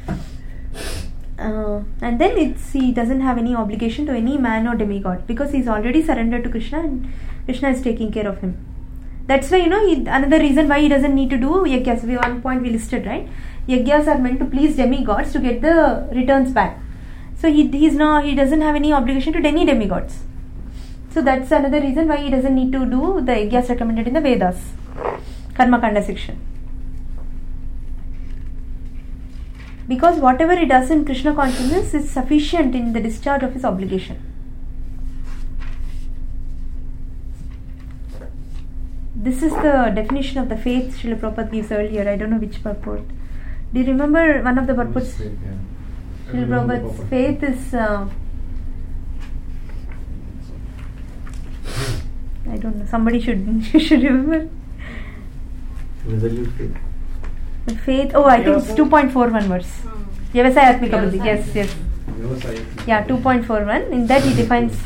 And then he doesn't have any obligation to any man or demigod, because he's already surrendered to Krishna and Krishna is taking care of him. That's why, another reason why he doesn't need to do yagyas. One point we listed, right? Yagyas are meant to please demigods to get the returns back. So he doesn't have any obligation to any demigods. So that's another reason why he doesn't need to do the yagyas recommended in the Vedas, Karma Kanda section. Because whatever he does in Krishna consciousness is sufficient in the discharge of his obligation. This is the definition of the faith Srila Prabhupada gives earlier. I don't know which purport. Do you remember one of the purports? Srila Prabhupada's faith is... I don't know. Somebody should remember. Resolute faith. The faith. Oh, I think it's 2.41 verse. Vyavasayatmika buddhi. Yes. Yeah, 2.41. In that he defines.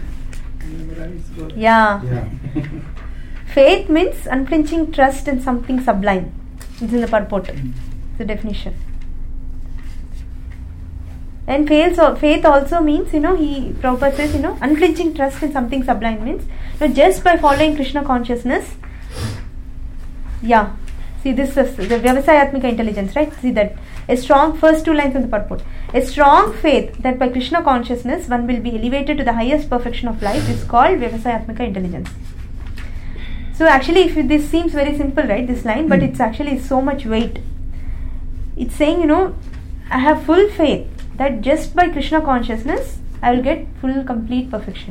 Faith means unflinching trust in something sublime. It's in the purport. The definition. And faith also means, Prabhupada says, unflinching trust in something sublime means, just by following Krishna consciousness, see this is the Vyavasayatmika intelligence, right? See that, first two lines in the purport. A strong faith that by Krishna consciousness one will be elevated to the highest perfection of life is called Vyavasayatmika intelligence. So actually, if this seems very simple, right, this line, but it's actually so much weight. It's saying, I have full faith that just by Krishna consciousness, I will get full, complete perfection.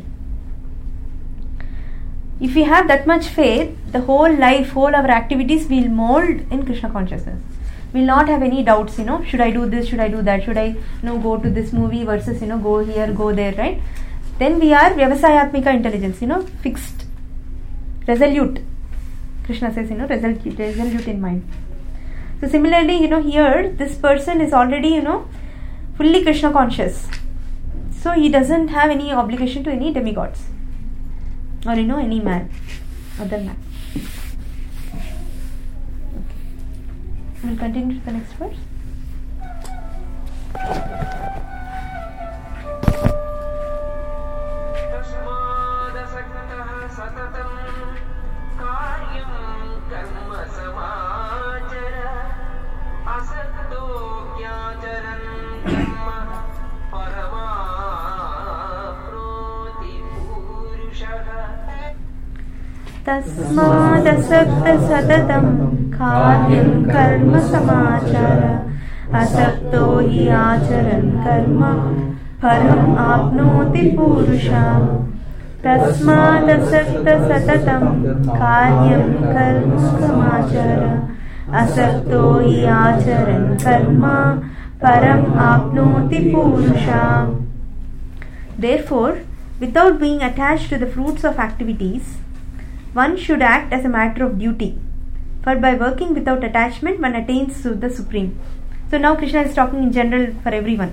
If we have that much faith, the whole life, all our activities will mold in Krishna consciousness. We will not have any doubts, should I do this, should I do that, should I, go to this movie versus, go here, go there, right? Then we are Vyavasayatmika intelligence, fixed. Resolute. Krishna says, resolute in mind. So similarly, here, this person is already, fully Krishna conscious. So he doesn't have any obligation to any demigods. or any man, other man. Okay. We'll continue to the next verse. तस्मादसक्त सततं कार्यं कर्म समाचर असक्तो हि आचरन् कर्म फलम् आप्नोति पुरुषः तस्मादसक्त सततं कार्यं कर्म समाचर असक्तो हि आचरन् कर्म फलम् आप्नोति पुरुषः. Therefore, without being attached to the fruits of activities, one should act as a matter of duty, for by working without attachment one attains to the Supreme. So now Krishna is talking in general for everyone.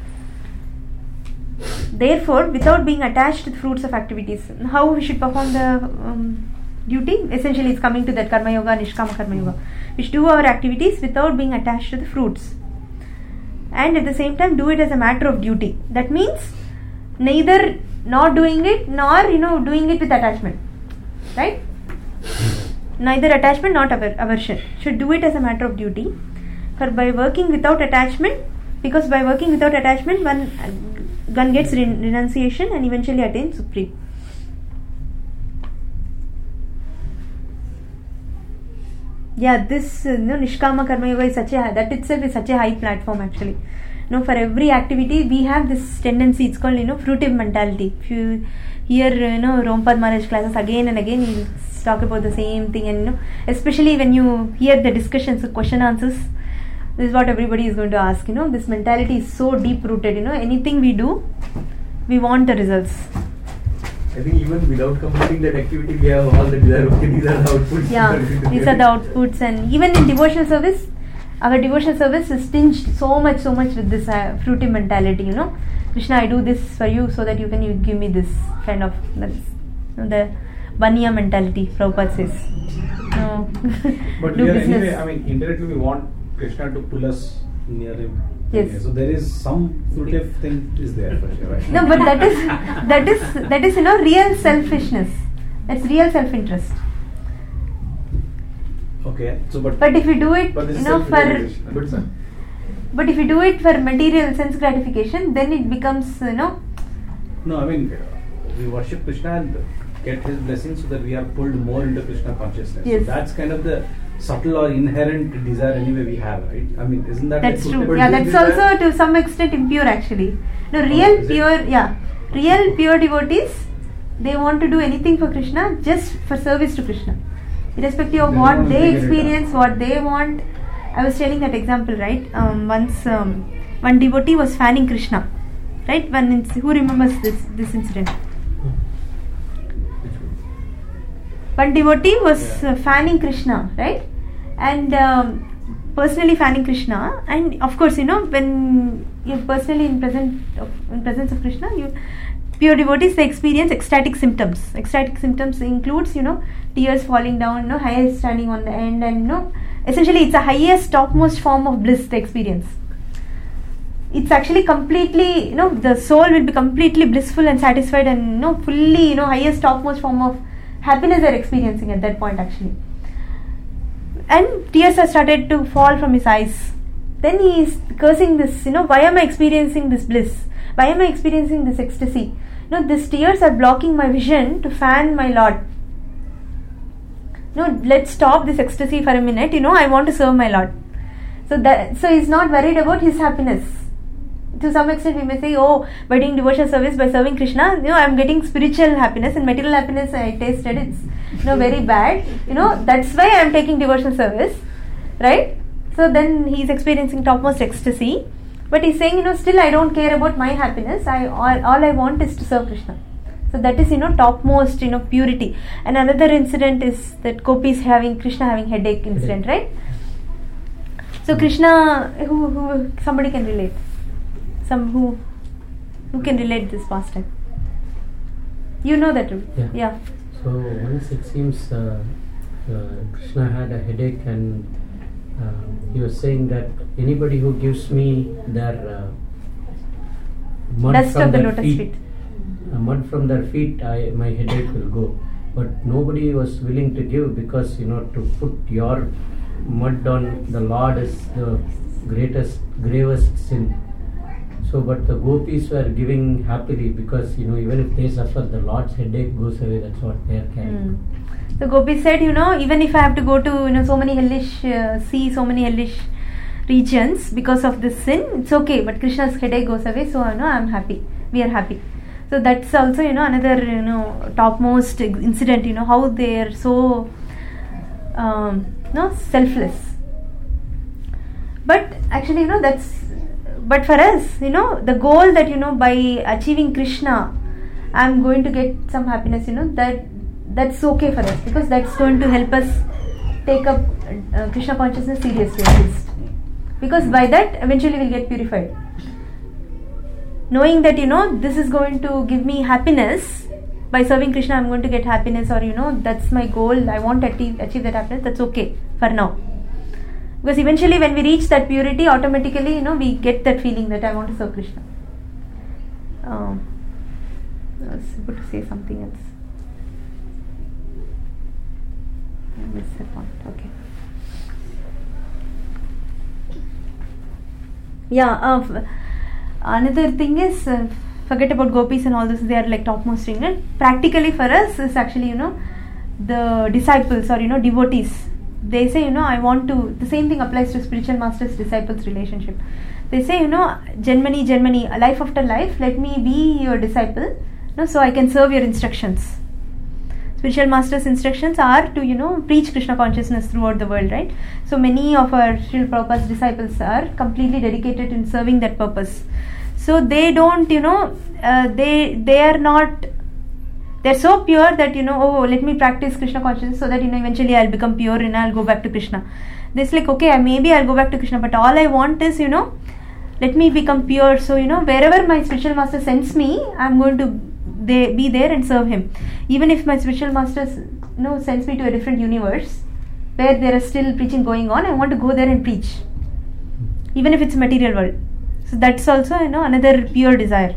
Therefore, without being attached to the fruits of activities, how we should perform the duty? Essentially it's coming to that Karma Yoga, Nishkama Karma Yoga. We should do our activities without being attached to the fruits, and at the same time do it as a matter of duty. That means neither not doing it nor doing it with attachment. Right? Neither attachment nor aversion. Should do it as a matter of duty. For by working without attachment, because by working without attachment one gets renunciation and eventually attains Supreme. Yeah, this Nishkama Karma Yoga is that itself is such a high platform actually. For every activity we have this tendency, it's called fruitive mentality. If you hear Rompad Maharaj classes again and again, he'll talk about the same thing, and especially when you hear the discussions, the question answers, this is what everybody is going to ask. This mentality is so deep rooted. Anything we do, we want the results. I think even without completing that activity, we have all the desire. Okay, these are the outputs. Yeah, these are the outputs, and even in devotional service, our devotional service is tinged so much with this fruitive mentality. Krishna, I do this for you so that you give me this kind of the Baniya mentality. Prabhupada says. But do business. Anyway, indirectly we want Krishna to pull us near him. Yes. So there is some fruitive thing is there for sure, right? No, but that is real selfishness. It's real self-interest. Okay. So but if you do it, but if you do it for material sense gratification, then it becomes No, we worship Krishna and get his blessings so that we are pulled more into Krishna consciousness. Yes. So that's kind of the subtle or inherent desire anyway we have, right? Isn't that that's like true? Yeah, that's also to some extent impure actually. Real pure devotees, they want to do anything for Krishna just for service to Krishna, irrespective of what they experience, what they want. I was telling that example, right? Once one devotee was fanning Krishna, right? Who remembers this incident? One devotee was fanning Krishna, right? And personally fanning Krishna, and of course, when you're personally in presence of Krishna, pure devotees, they experience ecstatic symptoms. Ecstatic symptoms includes, tears falling down, hair standing on the end, and essentially it's a highest, topmost form of bliss they experience. It's actually completely, the soul will be completely blissful and satisfied, and fully, highest, topmost form of happiness they're experiencing at that point actually. And tears have started to fall from his eyes. Then he is cursing this, why am I experiencing this bliss? Why am I experiencing this ecstasy? These tears are blocking my vision to fan my Lord. Let's stop this ecstasy for a minute. I want to serve my Lord. So he's not worried about his happiness. To some extent we may say, by doing devotional service, by serving Krishna, I'm getting spiritual happiness, and material happiness I tasted, it's very bad. That's why I'm taking devotional service, right? So then he's experiencing topmost ecstasy, but he's saying, still I don't care about my happiness. All I want is to serve Krishna. So that is topmost purity. And another incident is that Krishna having headache incident, right? So Krishna, who somebody can relate. Who can relate this pastime? You know that too. Yeah. Yeah. So once it seems Krishna had a headache, and he was saying that anybody who gives me their mud Dust from of the their lotus feet. mud from their feet, my headache will go. But nobody was willing to give, because to put your mud on the Lord is the gravest sin. So, but the gopis were giving happily, because even if they suffer, the Lord's headache goes away. That's what they are carrying. The gopis said, even if I have to go to so many hellish so many hellish regions because of this sin, it's okay. But Krishna's headache goes away, so I'm happy. We are happy. So that's also another topmost incident. How they are so selfless. But actually, but for us, the goal that by achieving Krishna, I'm going to get some happiness. That's okay for us, because that's going to help us take up Krishna consciousness seriously, at least. Because by that, eventually we'll get purified. Knowing that this is going to give me happiness, by serving Krishna I'm going to get happiness, or that's my goal, I want to achieve that happiness, that's okay for now. Because eventually when we reach that purity, automatically we get that feeling that I want to serve Krishna. I was able to say something else. I missed that point. Okay. Yeah. Another thing is, forget about gopis and all this, they are like topmost thing. Practically for us is actually, the disciples or, devotees. They say, I want to, the same thing applies to spiritual masters disciples relationship. They say, Janmani, life after life, let me be your disciple, so I can serve your instructions. Spiritual masters' instructions are to, preach Krishna consciousness throughout the world, right? So many of our Srila Prabhupada's disciples are completely dedicated in serving that purpose. So they don't, they are not, they're so pure that, let me practice Krishna consciousness so that, eventually I'll become pure and I'll go back to Krishna. It's like, okay, maybe I'll go back to Krishna, but all I want is, let me become pure. So, wherever my spiritual master sends me, I'm going to be there and serve him. Even if my spiritual master sends me to a different universe where there is still preaching going on, I want to go there and preach, even if it's a material world. So that's also another pure desire.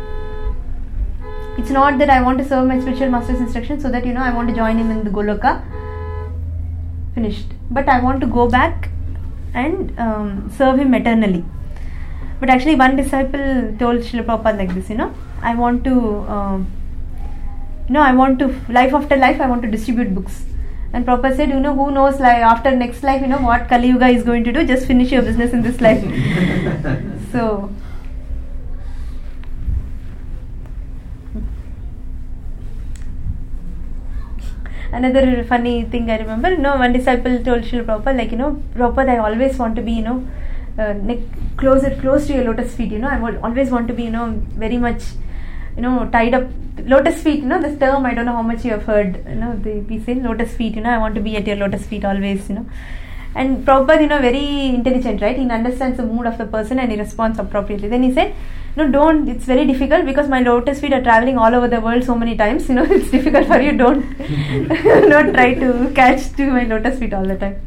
It's not that I want to serve my spiritual master's instruction so that I want to join him in the Goloka, finished, but I want to go back and serve him eternally. But actually one disciple told Srila Prabhupada like this, I want to life after life I want to distribute books. And Prabhupada said, who knows, like after next life, what Kali Yuga is going to do, just finish your business in this life. So another funny thing I remember, one disciple told Srila Prabhupada, like, Prabhupada, I always want to be, close to your lotus feet, I would always want to be, very much, tied up. Lotus feet, this term, I don't know how much you have heard, we say lotus feet, I want to be at your lotus feet always, And Prabhupada, very intelligent, right? He understands the mood of the person and he responds appropriately. Then he said, don't, it's very difficult because my lotus feet are traveling all over the world so many times, it's difficult for you, don't try to catch to my lotus feet all the time.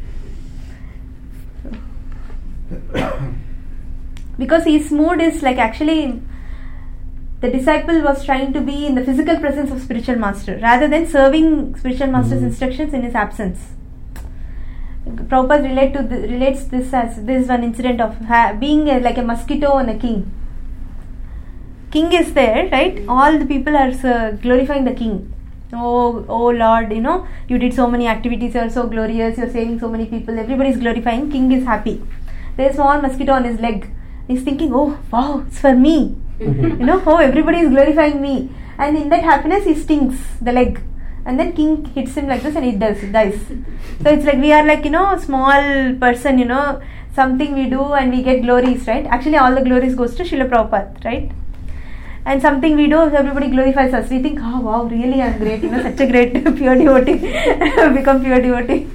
Because his mood is like, actually, the disciple was trying to be in the physical presence of spiritual master rather than serving spiritual master's instructions in his absence. Prabhupada relates this as this one incident of being like a mosquito and a king. King is there, right? All the people are glorifying the king. Oh Lord, you did so many activities, you are so glorious, you are saving so many people, everybody is glorifying, king is happy. There is a small mosquito on his leg. He's thinking, oh wow, it's for me. Everybody is glorifying me. And in that happiness, he stings the leg. And then king hits him like this and it dies. So it's like we are like, small person, something we do and we get glories, right? Actually, all the glories goes to Srila Prabhupada, right? And something we do, everybody glorifies us. We think, oh wow, really I'm great, such a great pure devotee, become pure devotee.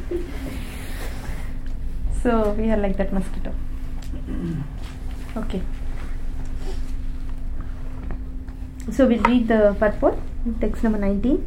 So we are like that mosquito. Okay. So we'll read the purport, text number 19.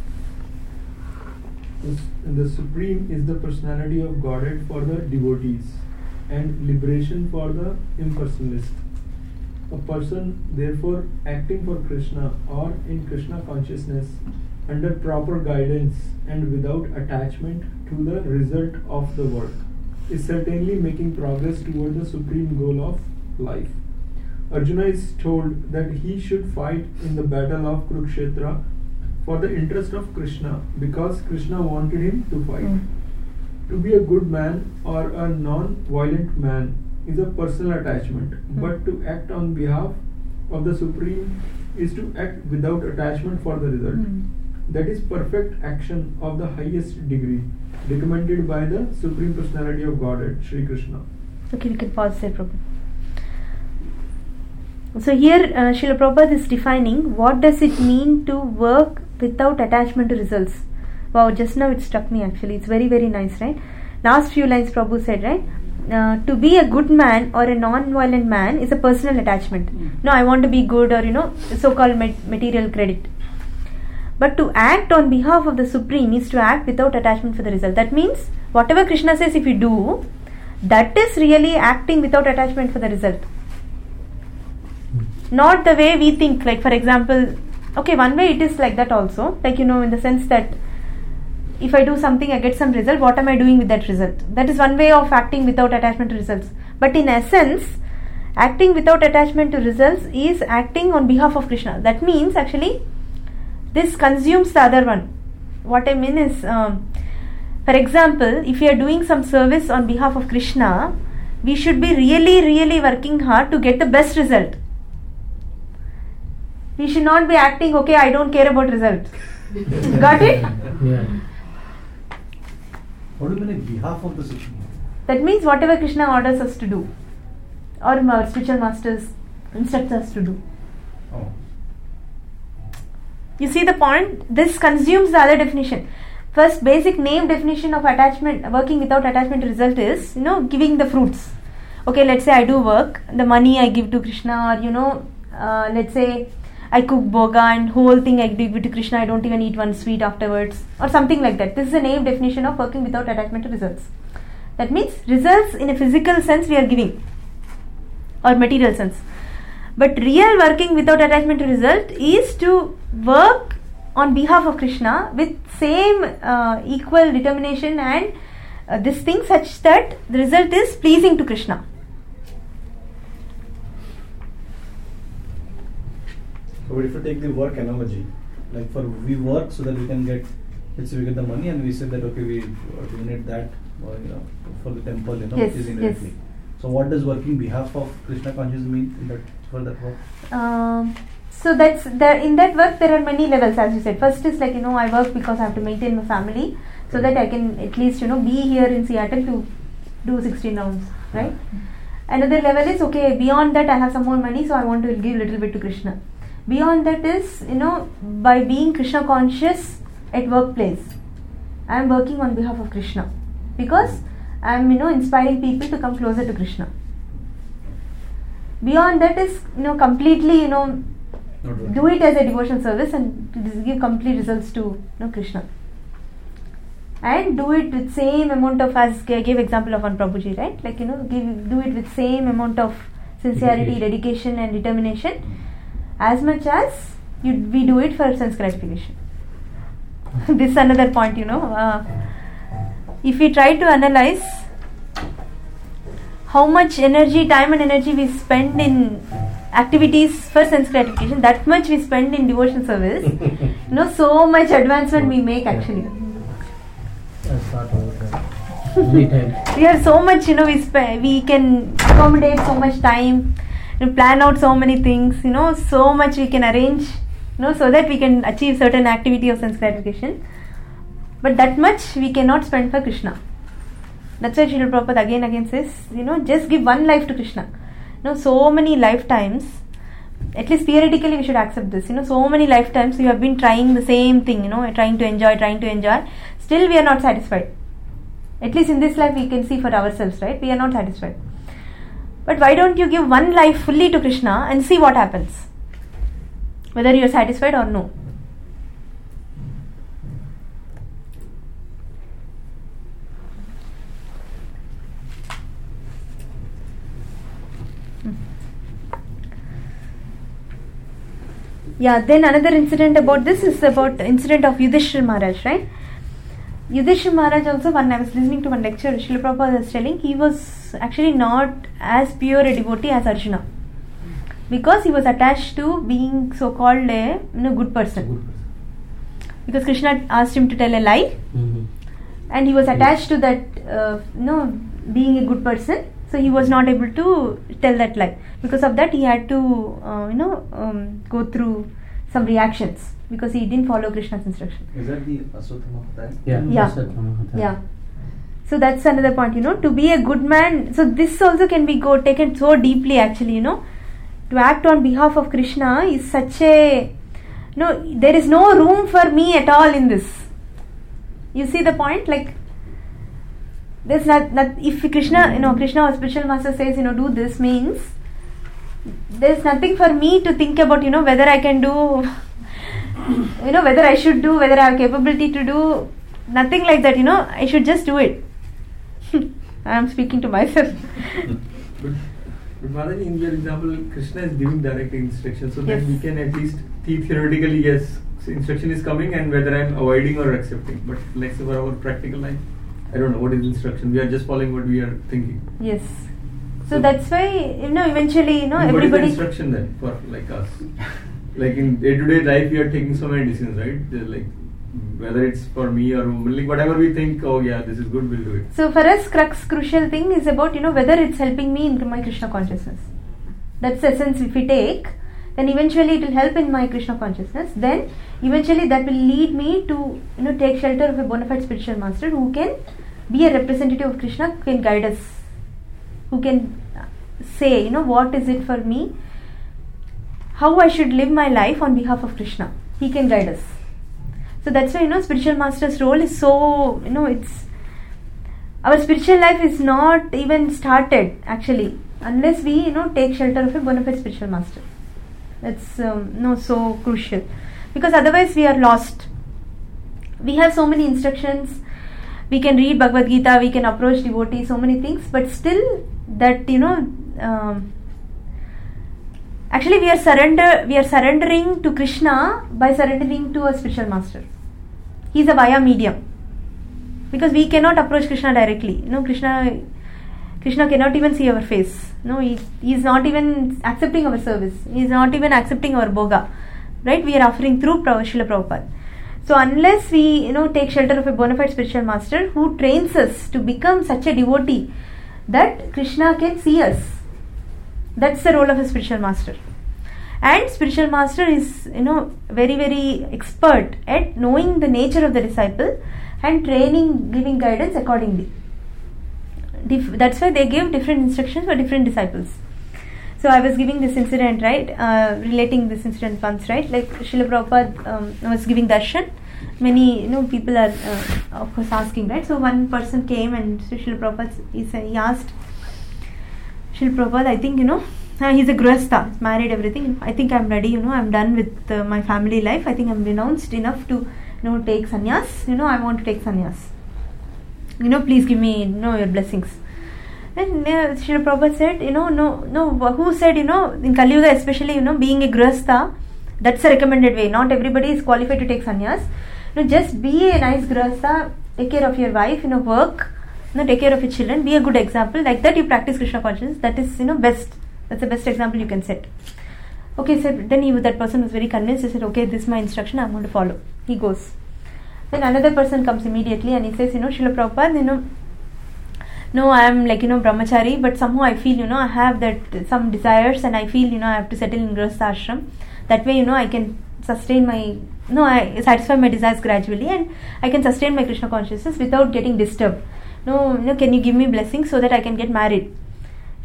The Supreme is the personality of Godhead for the devotees and liberation for the impersonalist. A person, therefore, acting for Krishna or in Krishna consciousness under proper guidance and without attachment to the result of the work is certainly making progress toward the supreme goal of life. Arjuna is told that he should fight in the battle of Kurukshetra for the interest of Krishna because Krishna wanted him to fight. To be a good man or a non-violent man is a personal attachment, but to act on behalf of the Supreme is to act without attachment for the result. That is perfect action of the highest degree, recommended by the Supreme Personality of Godhead, Shri Krishna. Okay, we can pause there, Prabhupada. So here Srila Prabhupada is defining what does it mean to work without attachment to results. Wow, just now it struck me actually. It's very, very nice, right? Last few lines Prabhu said, right? To be a good man or a non-violent man is a personal attachment. No, I want to be good, or so-called material credit. But to act on behalf of the Supreme is to act without attachment for the result. That means whatever Krishna says if you do, that is really acting without attachment for the result. Not the way we think, like for example, okay, one way it is like that also, like in the sense that if I do something, I get some result, what am I doing with that result? That is one way of acting without attachment to results. But in essence, acting without attachment to results is acting on behalf of Krishna. That means actually this consumes the other one. What I mean is, for example, if you are doing some service on behalf of Krishna, we should be really, really working hard to get the best result. We should not be acting, okay, I don't care about result. Got it? Yeah. What do you mean on behalf of the Supreme? That means whatever Krishna orders us to do, or our spiritual masters instruct us to do. Oh. You see the point? This consumes the other definition. First, basic name definition of attachment, working without attachment to result is, giving the fruits. Okay, let's say I do work, the money I give to Krishna, or let's say I cook bhoga and whole thing I give it to Krishna, I don't even eat one sweet afterwards, or something like that. This is a name definition of working without attachment to results. That means results in a physical sense we are giving, or material sense. But real working without attachment to result is to work on behalf of Krishna with same equal determination and this thing such that the result is pleasing to Krishna. So if you take the work analogy, like we work so that we can get, let's say we get the money and we say that okay, we donate that for the temple, Yes, which is indirectly. yes. So what does working behalf of Krishna consciousness mean in that, for that work? So that's there. In that work there are many levels, as you said. First is like I work because I have to maintain my family, so that I can at least be here in Seattle to do 16 rounds, right? Another level is okay, beyond that I have some more money, so I want to give a little bit to Krishna. Beyond that is by being Krishna conscious at workplace, I am working on behalf of Krishna because I am inspiring people to come closer to Krishna. Beyond that is completely do it as a devotional service and give complete results to Krishna, and do it with same amount of, as I gave example of on Prabhuji, right? Like do it with same amount of sincerity, dedication and determination as much as we do it for sense gratification. This is another point. If we try to analyze how much energy, time and energy we spend in activities for sense gratification, that much we spend in devotion service. So much advancement we make actually. I've thought about that many times. We have so much, we can accommodate so much time, plan out so many things, so much we can arrange, so that we can achieve certain activity of sense gratification. But that much we cannot spend for Krishna. That's why Srila Prabhupada again says, just give one life to Krishna. So many lifetimes, at least theoretically we should accept this. So many lifetimes you have been trying the same thing, trying to enjoy. Still we are not satisfied. At least in this life we can see for ourselves, right? We are not satisfied. But why don't you give one life fully to Krishna and see what happens? whether you are satisfied or no. Yeah, then another incident about this is about the incident of Yudhishthira Maharaj, right? Yudhishthira Maharaj also, when I was listening to one lecture, Srila Prabhupada was telling, he was actually not as pure a devotee as Arjuna, because he was attached to being so-called a good person. Because Krishna asked him to tell a lie, and he was attached to that, being a good person. So he was not able to tell that lie. Because of that, he had to, go through some reactions because he didn't follow Krishna's instruction. Is that the Aswathama Hatha? Yeah. So that's another point. To be a good man. So this also can be taken so deeply. Actually, to act on behalf of Krishna is such a. There is no room for me at all in this. You see the point, like. There's not if Krishna or spiritual master says, do this, means there's nothing for me to think about, whether I can do, whether I should do, whether I have capability to do, nothing like that, I should just do it. I am speaking to myself. But Mataji, in your example, Krishna is giving direct instruction, so Yes. that we can at least theoretically, yes, so instruction is coming and whether I am avoiding or accepting. But let's say for our practical life, I don't know what is instruction. We are just following what we are thinking. Yes. So that's why, eventually, What is everybody. the instruction then for like us? Like in day-to-day life, we are taking so many decisions, right? Like whether it's for me or like whatever we think, oh yeah, this is good, we'll do it. So for us, crucial thing is about, whether it's helping me in my Krishna consciousness. That's the essence. If we take, then eventually it will help in my Krishna consciousness. Then eventually that will lead me to, take shelter of a bona fide spiritual master who can be a representative of Krishna, who can guide us, who can say, what is it for me, how I should live my life on behalf of Krishna. He can guide us. So that's why, spiritual master's role is so, it's, our spiritual life is not even started actually, unless we, take shelter of a bona fide spiritual master. That's, so crucial. Because otherwise we are lost. We have so many instructions. We can read Bhagavad Gita, we can approach devotees, so many things, but still that, actually we are surrendering to Krishna by surrendering to a spiritual master. He is a via medium. Because we cannot approach Krishna directly. Krishna cannot even see our face. He is not even accepting our service. He is not even accepting our bhoga. Right? We are offering through Srila Prabhupada. So unless we, take shelter of a bona fide spiritual master who trains us to become such a devotee that Krishna can see us, that's the role of a spiritual master. And spiritual master is, very, very expert at knowing the nature of the disciple and training, giving guidance accordingly. That's why they give different instructions for different disciples. So I was giving this incident, right, relating this incident once, right, like Srila Prabhupada was giving darshan. Many, people are, of course, asking, right. So one person came and Srila Prabhupada, he asked Srila Prabhupada, I think, he's a grihastha, he's married, everything. I think I'm ready, I'm done with my family life. I think I'm renounced enough to, take sannyas. I want to take sannyas. Please give me, your blessings. And Srila Prabhupada said, who said, in Kali Yuga especially, being a grihastha, that's a recommended way. Not everybody is qualified to take sannyas. Just be a nice grihastha, take care of your wife, work, take care of your children, be a good example. Like that you practice Krishna consciousness. That is, best. That's the best example you can set. Okay, so then that person was very convinced. He said, okay, this is my instruction, I'm going to follow. He goes. Then another person comes immediately and he says, Srila Prabhupada, no, I am like, brahmachari, but somehow I feel, I have that some desires and I feel, I have to settle in grihastha ashram. That way, I can sustain I satisfy my desires gradually and I can sustain my Krishna consciousness without getting disturbed. Can you give me blessings so that I can get married?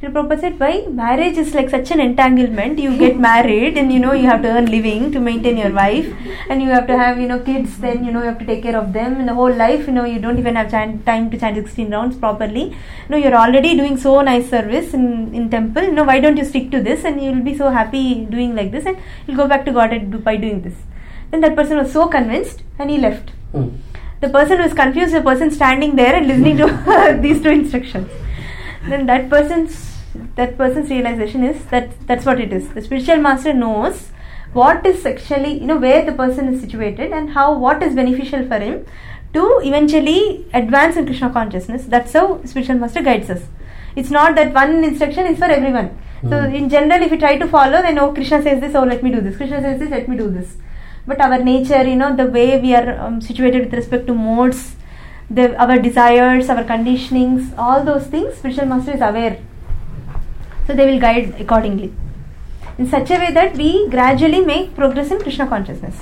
Prabhupada said, why? Marriage is like such an entanglement. You get married and you have to earn living to maintain your wife, and you have to have kids, then you have to take care of them, and the whole life you don't even have time to chant 16 rounds properly. You're already doing so nice service in temple. Why don't you stick to this, and you'll be so happy doing like this, and you'll go back to God by doing this. Then that person was so convinced and he left. The person was confused, the person standing there and listening to these two instructions. Then that person's realization is that's what it is. The spiritual master knows what is actually where the person is situated and what is beneficial for him to eventually advance in Krishna consciousness. That's how spiritual master guides us. It's not that one instruction is for everyone. So in general, if you try to follow, then Krishna says this, let me do this. Krishna says this, let me do this. But our nature, the way we are situated with respect to modes, our desires, our conditionings, all those things, spiritual master is aware. So they will guide accordingly, in such a way that we gradually make progress in Krishna consciousness.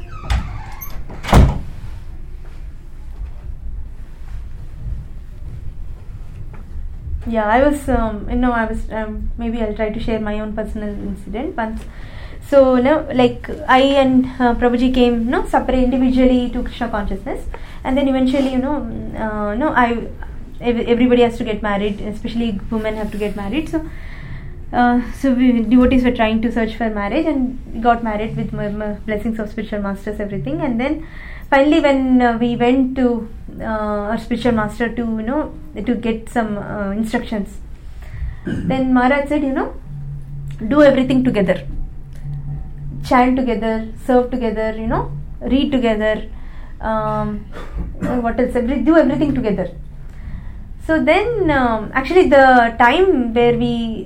Yeah, I was, maybe I'll try to share my own personal incident once. So, like I and Prabhuji came, separate individually to Krishna consciousness, and then eventually, everybody has to get married, especially women have to get married. So we devotees were trying to search for marriage, and we got married with blessings of spiritual masters, everything. And then finally, when we went to our spiritual master to get some instructions, then Maharaj said, do everything together. Chant together, serve together, read together, what else? Do everything together. So then, actually, the time where we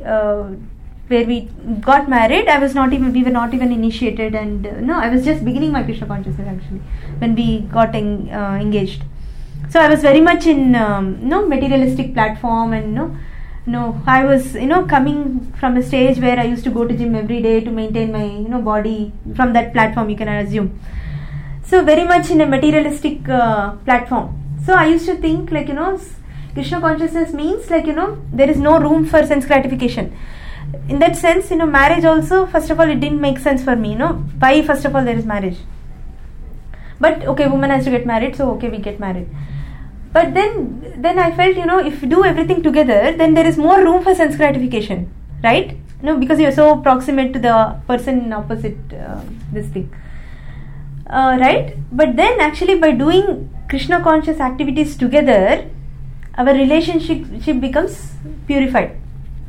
got married, we were not even initiated, and I was just beginning my Krishna consciousness actually when we got engaged. So I was very much in materialistic platform, and I was coming from a stage where I used to go to gym every day to maintain my body from that platform, you can assume. So very much in a materialistic platform. So I used to think like Krishna consciousness means like there is no room for sense gratification. In that sense, marriage also, first of all, it didn't make sense for me. Why first of all there is marriage? But okay, woman has to get married, so okay, we get married. But then I felt, if you do everything together, then there is more room for sense gratification, right? Because you are so proximate to the person opposite this thing, right? But then actually by doing Krishna conscious activities together, our relationship becomes purified.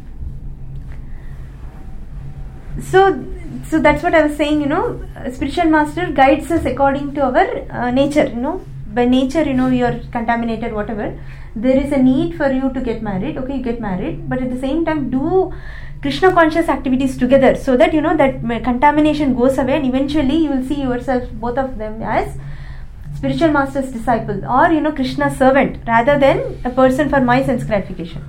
So that's what I was saying, spiritual master guides us according to our nature, By nature, you are contaminated, whatever. There is a need for you to get married. Okay, you get married, but at the same time, do Krishna conscious activities together, so that that contamination goes away, and eventually you will see yourself, both of them, as spiritual master's disciple or Krishna's servant, rather than a person for my sense gratification.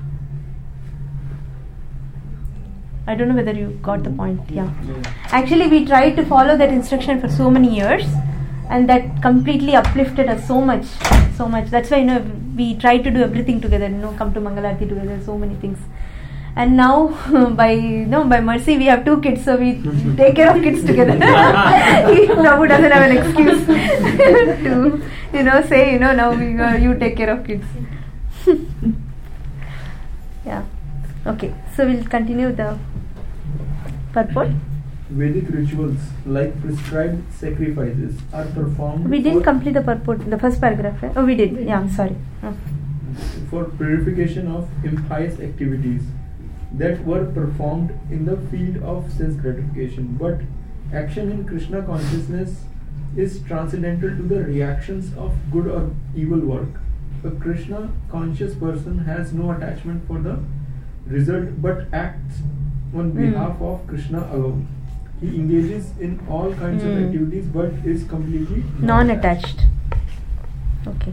I don't know whether you got the point. Yeah. Actually, we tried to follow that instruction for so many years, and that completely uplifted us so much. That's why we tried to do everything together. Come to Mangalarti together, so many things. And now, by mercy, we have 2 kids, so we take care of kids together. Prabhu doesn't have an excuse to say now you take care of kids. Yeah. Okay. So we'll continue the purport. Vedic rituals like prescribed sacrifices are performed. We didn't complete the purport, the first paragraph, right? Oh, we did. Yeah, sorry. For purification of impious activities that were performed in the field of sense gratification. But action in Krishna consciousness is transcendental to the reactions of good or evil work. A Krishna conscious person has no attachment for the result but acts on behalf of Krishna alone. He engages in all kinds of activities but is completely non-attached. Okay.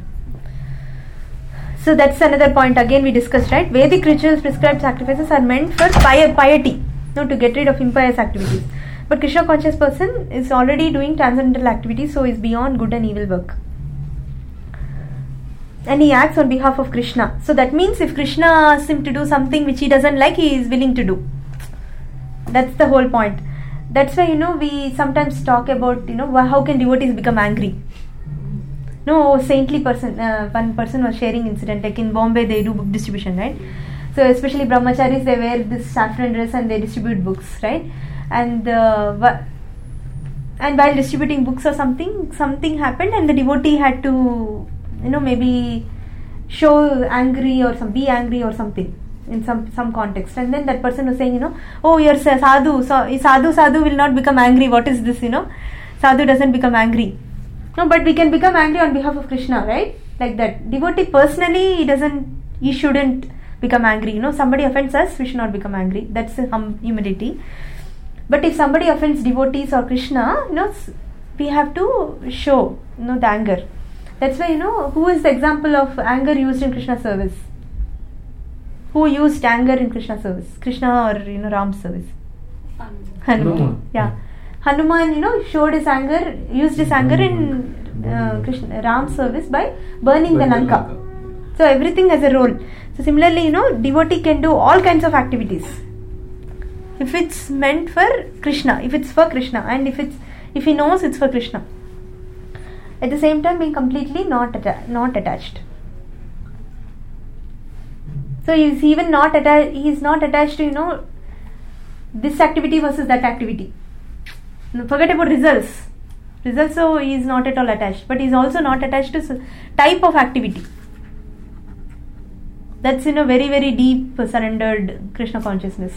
So that's another point again we discussed, right? Vedic rituals, prescribed sacrifices are meant for piety, to get rid of impious activities. But Krishna conscious person is already doing transcendental activities, so is beyond good and evil work. and he acts on behalf of Krishna. So that means if Krishna asks him to do something which he doesn't like, he is willing to do. That's the whole point. That's why, we sometimes talk about, how can devotees become angry. No, saintly person, one person was sharing incident, like in Bombay they do book distribution, right? So especially brahmacharis, they wear this saffron dress and they distribute books, right? And while distributing books or something happened, and the devotee had to, maybe show angry or be angry or something in some context. And then that person was saying, oh, you're sadhu, so sadhu will not become angry. What is this? Sadhu doesn't become angry. No, but we can become angry on behalf of Krishna, right? Like that. Devotee personally, he shouldn't become angry. Somebody offends us, we should not become angry. That's humility. But if somebody offends devotees or Krishna, we have to show, the anger. That's why, who is the example of anger used in Krishna service? Who used anger in Krishna service? Krishna or, Ram's service? Hanuman. Yeah. Hanuman, showed his anger, used his anger in Krishna, Ram's service by burning the Lanka. So everything has a role. So similarly, devotee can do all kinds of activities. If it's meant for Krishna, if it's for Krishna, and if he knows it's for Krishna. At the same time, being completely not attached. So he's even not attached. He's not attached to this activity versus that activity. Forget about results. So he is not at all attached. But he is also not attached to type of activity. That's very, very deep surrendered Krishna consciousness.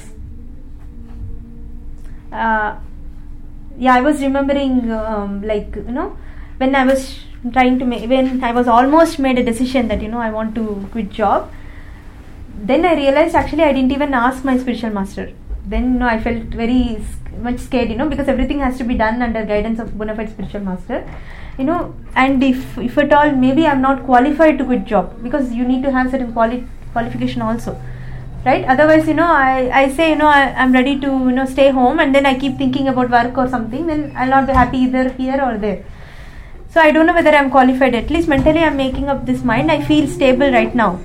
I was remembering when I was when I was almost made a decision that I want to quit job. Then I realized actually I didn't even ask my spiritual master. Then I felt very much scared, because everything has to be done under guidance of bona fide spiritual master, and if at all maybe I'm not qualified to quit job, because you need to have certain qualification also, right? Otherwise, I say, I'm ready to, stay home, and then I keep thinking about work or something, then I'll not be happy either here or there. So I don't know whether I'm qualified. At least mentally I'm making up this mind. I feel stable right now.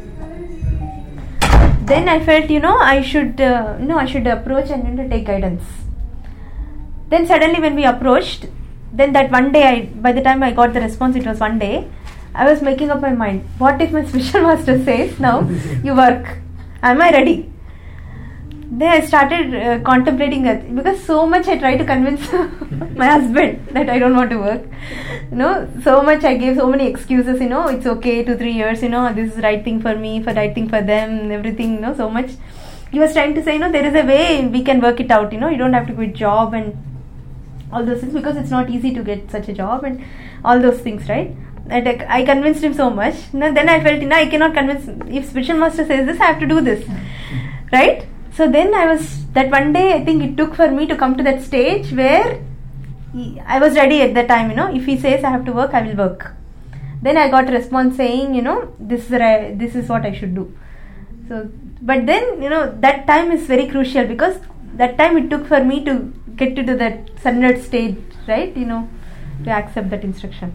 Then I felt, I should approach and take guidance. Then suddenly when we approached, then that one day, by the time I got the response, it was one day, I was making up my mind. What if my spiritual master says, now you work? Am I ready? Then I started contemplating that, because so much I tried to convince my husband that I don't want to work. So much I gave so many excuses, it's okay, 2-3 years, this is the right thing for me, right thing for them, everything, so much. He was trying to say, there is a way we can work it out, you don't have to quit job and all those things, because it's not easy to get such a job and all those things, right? And I convinced him so much. Then I felt, I cannot convince, if spiritual master says this, I have to do this, right? So then that one day, I think it took for me to come to that stage where I was ready at that time, if he says I have to work, I will work. Then I got a response saying, this is what I should do. So, but then, that time is very crucial, because that time it took for me to get to that surrendered stage, right? To accept that instruction.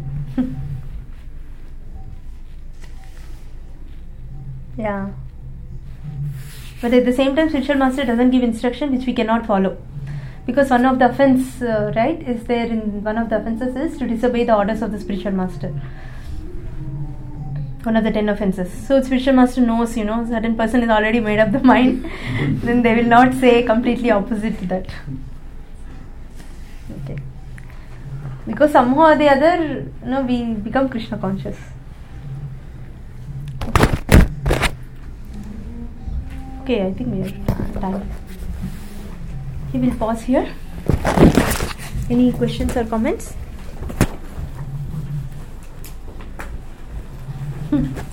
Yeah. But at the same time, spiritual master doesn't give instruction which we cannot follow. Because one of the offense, is there in one of the offenses is to disobey the orders of the spiritual master. One of the 10 offenses. So spiritual master knows, certain person is already made up the mind. Then they will not say completely opposite to that. Okay. Because somehow or the other, we become Krishna conscious. Okay, I think we are done. We will pause here. Any questions or comments?